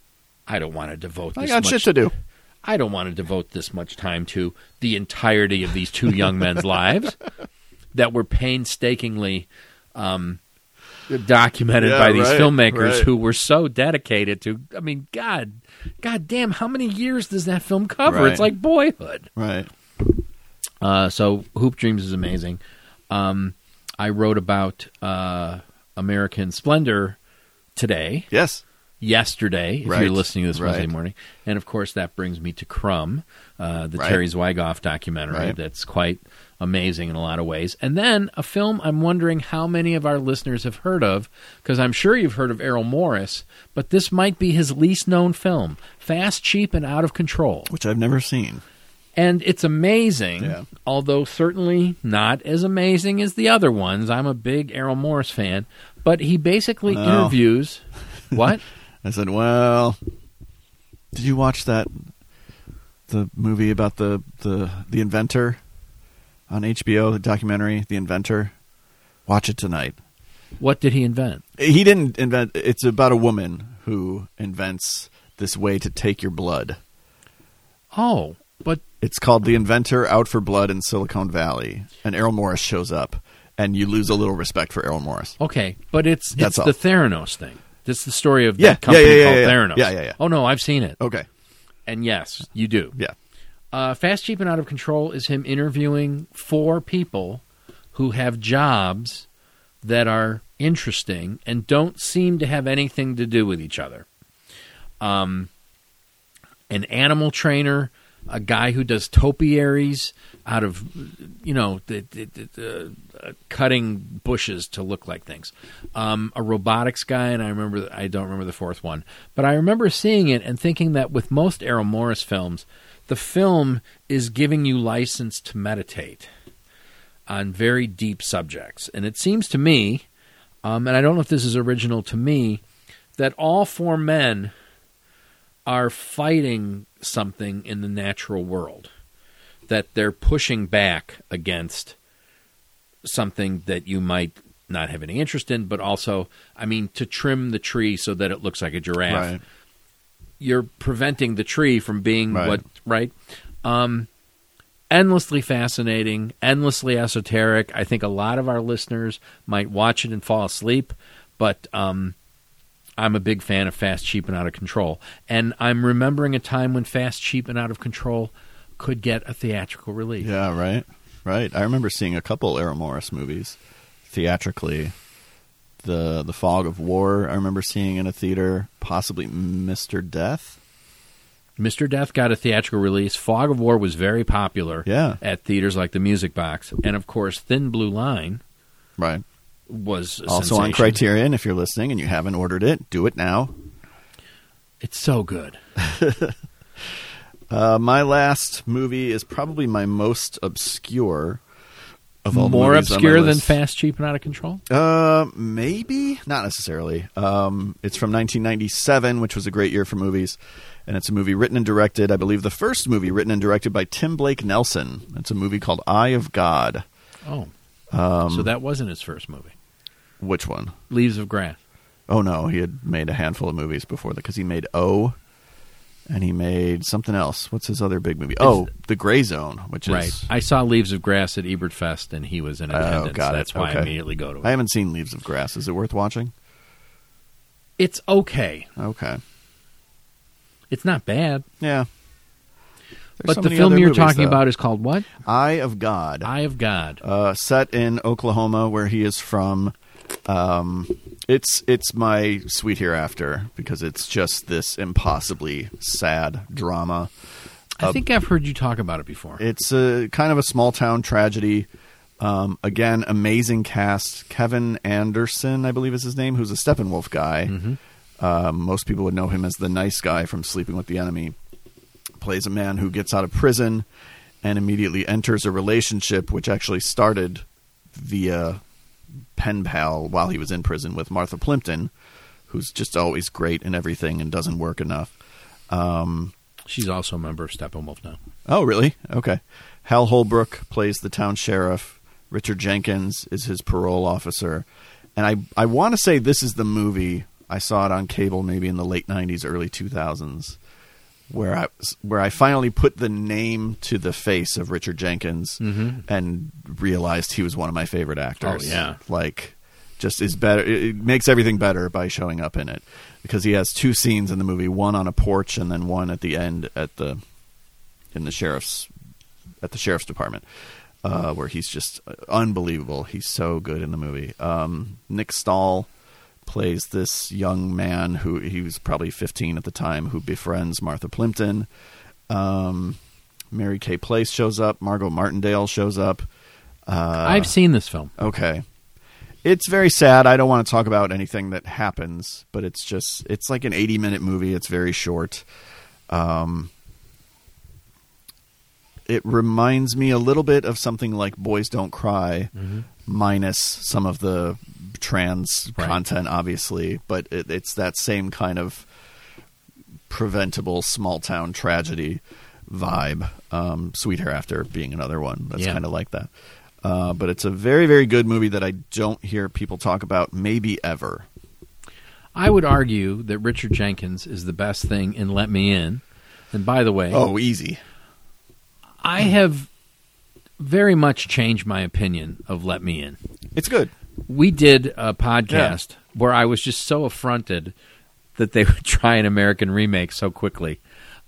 I don't want to devote this I got much shit to do. I don't want to devote this much time to the entirety of these two young men's lives that were painstakingly documented by these filmmakers who were so dedicated to. I mean, God damn, how many years does that film cover? Right. It's like Boyhood. Right. So Hoop Dreams is amazing. I wrote about American Splendor today. Yesterday, if you're listening to this Wednesday morning. And, of course, that brings me to Crumb, the Terry Zwigoff documentary that's quite amazing in a lot of ways. And then a film I'm wondering how many of our listeners have heard of, because I'm sure you've heard of Errol Morris, but this might be his least known film, Fast, Cheap, and Out of Control. Which I've never seen. And it's amazing, although certainly not as amazing as the other ones. I'm a big Errol Morris fan. But he basically interviews... What? I said, well, did you watch the movie about the inventor on HBO, the documentary, The Inventor? Watch it tonight. What did he invent? He didn't invent. It's about a woman who invents this way to take your blood. Oh, but... It's called The Inventor, Out for Blood in Silicon Valley. And Errol Morris shows up, and you lose a little respect for Errol Morris. Okay, but it's the Theranos thing. This is the story of that company called Theranos. Yeah. Oh, no, I've seen it. Okay. And yes, you do. Yeah. Fast, Cheap, and Out of Control is him interviewing 4 people who have jobs that are interesting and don't seem to have anything to do with each other. An animal trainer, a guy who does topiaries out of, cutting bushes to look like things. A robotics guy, and I don't remember the fourth one. But I remember seeing it and thinking that with most Errol Morris films, the film is giving you license to meditate on very deep subjects. And it seems to me, and I don't know if this is original to me, that all 4 men are fighting something in the natural world, that they're pushing back against something that you might not have any interest in, but also, to trim the tree so that it looks like a giraffe. Right. You're preventing the tree from being endlessly fascinating, endlessly esoteric. I think a lot of our listeners might watch it and fall asleep, but I'm a big fan of Fast, Cheap, and Out of Control. And I'm remembering a time when Fast, Cheap, and Out of Control could get a theatrical release. Yeah, right. I remember seeing a couple Errol Morris movies theatrically. The Fog of War, I remember seeing in a theater, possibly Mr. Death. Mr. Death got a theatrical release. Fog of War was very popular at theaters like the Music Box. And, of course, Thin Blue Line was a also sensation. On Criterion. If you're listening and you haven't ordered it, do it now. It's so good. My last movie is probably my most obscure of all More movies obscure on my than list. Fast, Cheap, and Out of Control? Maybe. Not necessarily. It's from 1997, which was a great year for movies. And it's a movie written and directed, I believe the first movie written and directed by Tim Blake Nelson. It's a movie called Eye of God. Oh. So that wasn't his first movie. Which one? Leaves of Grass. Oh, no. He had made a handful of movies before that, because he made O, and he made something else. What's his other big movie? The Gray Zone, which is... Right. I saw Leaves of Grass at Ebert Fest, and he was in attendance. Got it. That's why I immediately go to it. I haven't seen Leaves of Grass. Is it worth watching? It's okay. Okay. It's not bad. Yeah. But the film you're talking about is called what? Eye of God. Eye of God. Set in Oklahoma, where he is from. It's my Sweet Hereafter, because it's just this impossibly sad drama. I think I've heard you talk about it before. It's a kind of a small town tragedy. Again, amazing cast. Kevin Anderson, I believe is his name, who's a Steppenwolf guy. Mm-hmm. Most people would know him as the nice guy from Sleeping with the Enemy. Plays a man who gets out of prison and immediately enters a relationship, which actually started via pen pal while he was in prison with Martha Plimpton, who's just always great in everything and doesn't work enough. She's also a member of Steppenwolf now. Oh, really? Okay. Hal Holbrook plays the town sheriff. Richard Jenkins is his parole officer. And I want to say this is the movie I saw it on cable maybe in the late 90s, early 2000s, where I finally put the name to the face of Richard Jenkins and realized he was one of my favorite actors. Oh, yeah. Like, just is better. It makes everything better by showing up in it, because he has 2 scenes in the movie, one on a porch and then one at the end at the sheriff's department, where he's just unbelievable. He's so good in the movie. Nick Stahl plays this young man who he was probably 15 at the time, who befriends Martha Plimpton. Mary Kay Place shows up. Margot Martindale shows up. I've seen this film. Okay. It's very sad. I don't want to talk about anything that happens, but it's like an 80-minute movie. It's very short. It reminds me a little bit of something like Boys Don't Cry, minus some of the trans content, obviously, but it's that same kind of preventable small-town tragedy vibe. Sweet Hereafter being another one that's kind of like that. But it's a very, very good movie that I don't hear people talk about maybe ever. I would argue that Richard Jenkins is the best thing in Let Me In. And by the way... Oh, easy. I have very much changed my opinion of Let Me In. It's good. We did a podcast where I was just so affronted that they would try an American remake so quickly.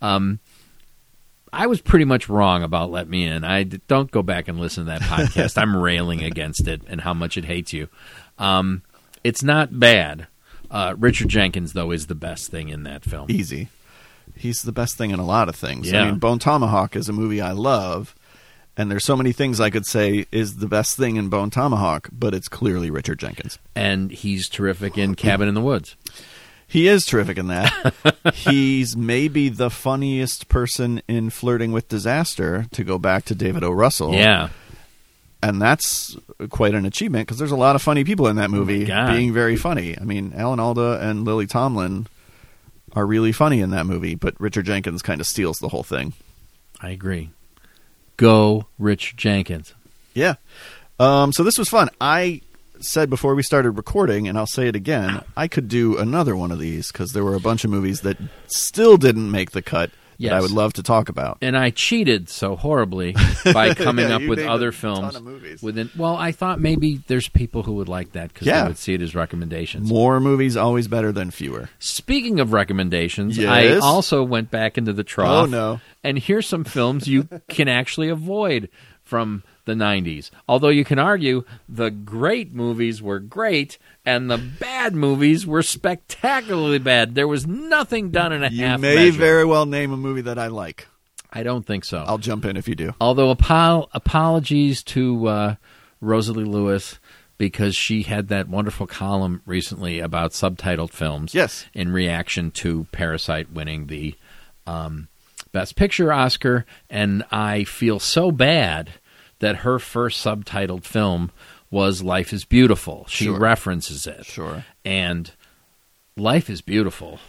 I was pretty much wrong about Let Me In. Don't go back and listen to that podcast. I'm railing against it and how much it hates you. It's not bad. Richard Jenkins, though, is the best thing in that film. Easy. He's the best thing in a lot of things. Yeah. I mean, Bone Tomahawk is a movie I love, and there's so many things I could say is the best thing in Bone Tomahawk, but it's clearly Richard Jenkins. And he's terrific in Cabin in the Woods. He is terrific in that. He's maybe the funniest person in Flirting with Disaster, to go back to David O. Russell. Yeah. And that's quite an achievement, because there's a lot of funny people in that movie being very funny. I mean, Alan Alda and Lily Tomlin are really funny in that movie, but Richard Jenkins kind of steals the whole thing. I agree. Go, Rich Jenkins. Yeah. So this was fun. I said before we started recording, and I'll say it again, I could do another one of these, because there were a bunch of movies that still didn't make the cut that I would love to talk about. And I cheated so horribly by coming up with other films. Ton of movies. Well, I thought maybe there's people who would like that because they would see it as recommendations. More movies always better than fewer. Speaking of recommendations, yes. I also went back into the trough. Oh, no. And here's some films you can actually avoid from the 90s. Although you can argue the great movies were great and the bad movies were spectacularly bad. There was nothing done in a half measure. You may very well name a movie that I like. I don't think so. I'll jump in if you do. Although apologies to Rosalie Lewis, because she had that wonderful column recently about subtitled films. Yes. In reaction to Parasite winning the Best Picture Oscar, and I feel so bad that her first subtitled film was Life is Beautiful. She references it. Sure. And Life is Beautiful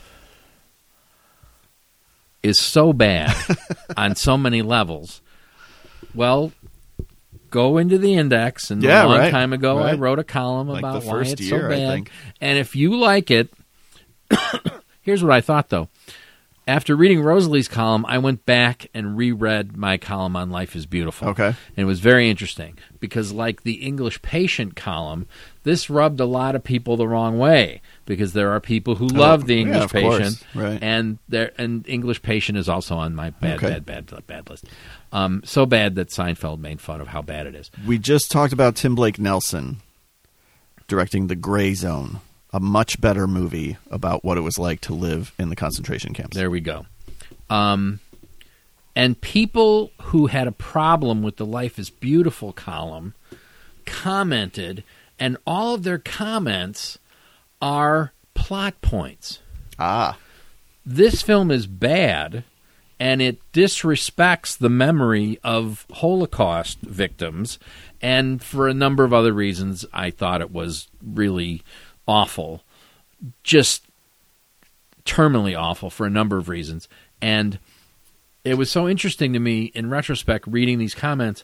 is so bad on so many levels. Well, go into the Index, and a long time ago I wrote a column about why it's so bad. I think. And if you like it, here's what I thought, though. After reading Rosalie's column, I went back and reread my column on Life is Beautiful. Okay. And it was very interesting because, like the English Patient column, this rubbed a lot of people the wrong way because there are people who love the English Patient. Right. And English Patient is also on my bad list. So bad that Seinfeld made fun of how bad it is. We just talked about Tim Blake Nelson directing The Gray Zone, a much better movie about what it was like to live in the concentration camps. There we go. And people who had a problem with the Life is Beautiful column commented, and all of their comments are plot points. This film is bad, and it disrespects the memory of Holocaust victims, and for a number of other reasons, I thought it was really awful, just terminally awful for a number of reasons. And it was so interesting to me in retrospect reading these comments,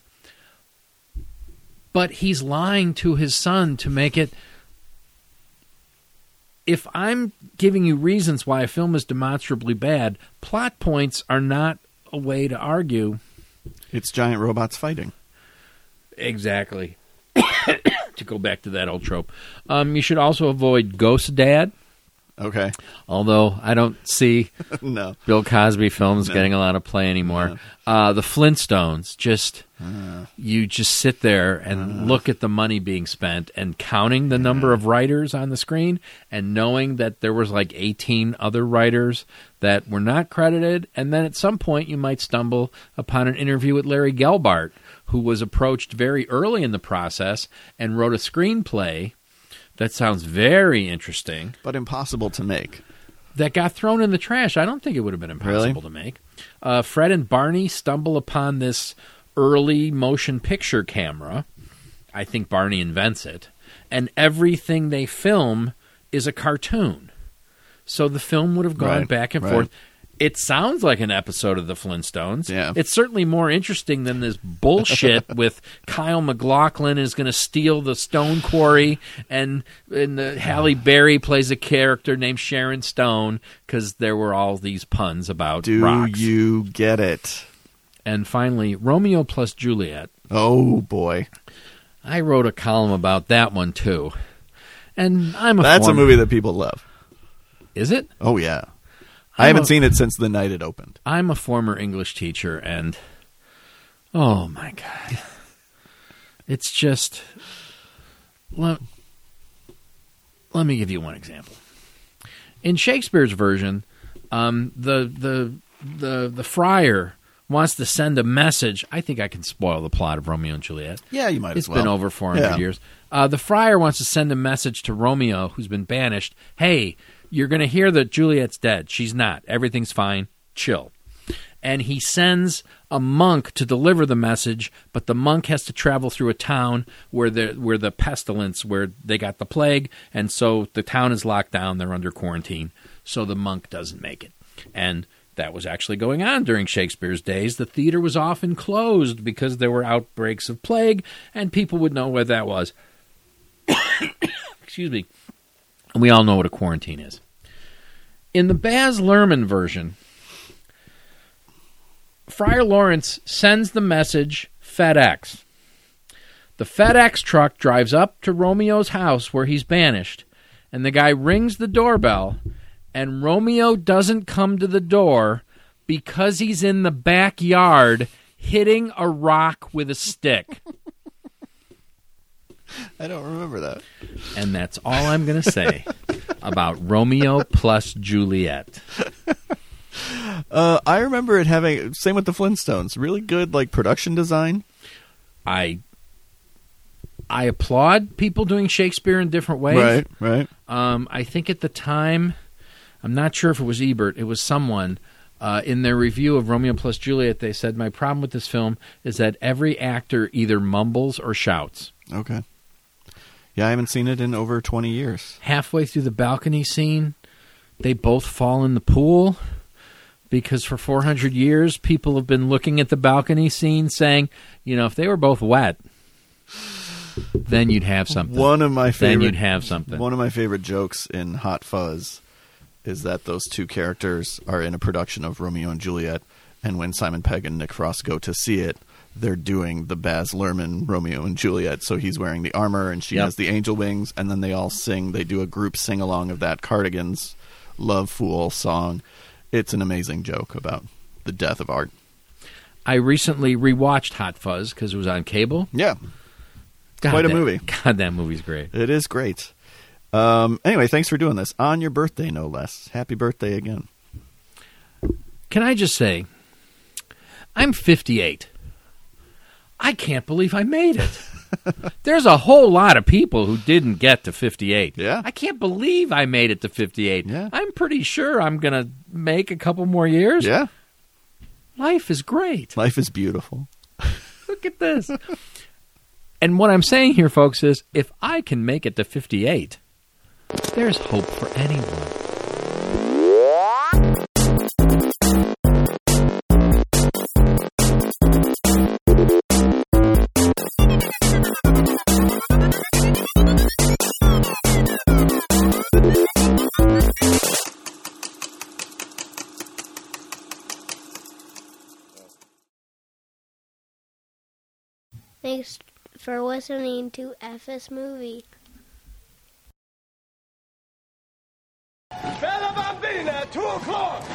but he's lying to his son to make it if I'm giving you reasons why a film is demonstrably bad, plot points are not a way to argue. It's giant robots fighting. Exactly. To go back to that old trope. You should also avoid Ghost Dad. Okay. Although I don't see No. Bill Cosby films getting a lot of play anymore. The Flintstones, you just sit there and look at the money being spent and counting the number of writers on the screen and knowing that there was like 18 other writers that were not credited. And then at some point you might stumble upon an interview with Larry Gelbart, who was approached very early in the process and wrote a screenplay that sounds very interesting. But impossible to make. That got thrown in the trash. I don't think it would have been impossible to make. Fred and Barney stumble upon this early motion picture camera. I think Barney invents it. And everything they film is a cartoon. So the film would have gone back and forth. It sounds like an episode of the Flintstones. Yeah. It's certainly more interesting than this bullshit with Kyle MacLachlan is going to steal the stone quarry, and Halle Berry plays a character named Sharon Stone, because there were all these puns about rocks. Do you get it? And finally, Romeo plus Juliet. Oh, boy. I wrote a column about that one, too. And That's a movie that people love. Is it? Oh, yeah. I haven't seen it since the night it opened. I'm a former English teacher, and oh my God. It's just... Let me give you one example. In Shakespeare's version, the friar wants to send a message. I think I can spoil the plot of Romeo and Juliet. Yeah, you might as well. It's been over 400 years. The friar wants to send a message to Romeo, who's been banished. Hey, you're going to hear that Juliet's dead. She's not. Everything's fine. Chill. And he sends a monk to deliver the message, but the monk has to travel through a town where the pestilence, where they got the plague, and so the town is locked down. They're under quarantine, so the monk doesn't make it. And that was actually going on during Shakespeare's days. The theater was often closed because there were outbreaks of plague, and people would know what that was. Excuse me. And we all know what a quarantine is. In the Baz Luhrmann version, Friar Lawrence sends the message FedEx. The FedEx truck drives up to Romeo's house where he's banished, and the guy rings the doorbell, and Romeo doesn't come to the door because he's in the backyard hitting a rock with a stick. I don't remember that. And that's all I'm going to say about Romeo plus Juliet. I remember it having, same with the Flintstones, really good production design. I applaud people doing Shakespeare in different ways. Right. I think at the time, I'm not sure if it was Ebert, it was someone, in their review of Romeo plus Juliet, they said, my problem with this film is that every actor either mumbles or shouts. Okay. Yeah, I haven't seen it in over 20 years. Halfway through the balcony scene, they both fall in the pool because for 400 years, people have been looking at the balcony scene saying, if they were both wet, then you'd have something. One of my favorite jokes in Hot Fuzz is that those two characters are in a production of Romeo and Juliet, and when Simon Pegg and Nick Frost go to see it, they're doing the Baz Luhrmann Romeo and Juliet. So he's wearing the armor and she has the angel wings, and then they all sing. They do a group sing-along of that Cardigans Love Fool song. It's an amazing joke about the death of art. I recently rewatched Hot Fuzz because it was on cable. Yeah. Quite a movie. God, that movie's great. It is great. Anyway, thanks for doing this. On your birthday, no less. Happy birthday again. Can I just say, I'm 58. I can't believe I made it. There's a whole lot of people who didn't get to 58. Yeah. I can't believe I made it to 58. Yeah. I'm pretty sure I'm going to make a couple more years. Yeah. Life is great. Life is beautiful. Look at this. And what I'm saying here, folks, is if I can make it to 58, there's hope for anyone. Thanks for listening to F This Movie. Bella Bambina, 2 o'clock.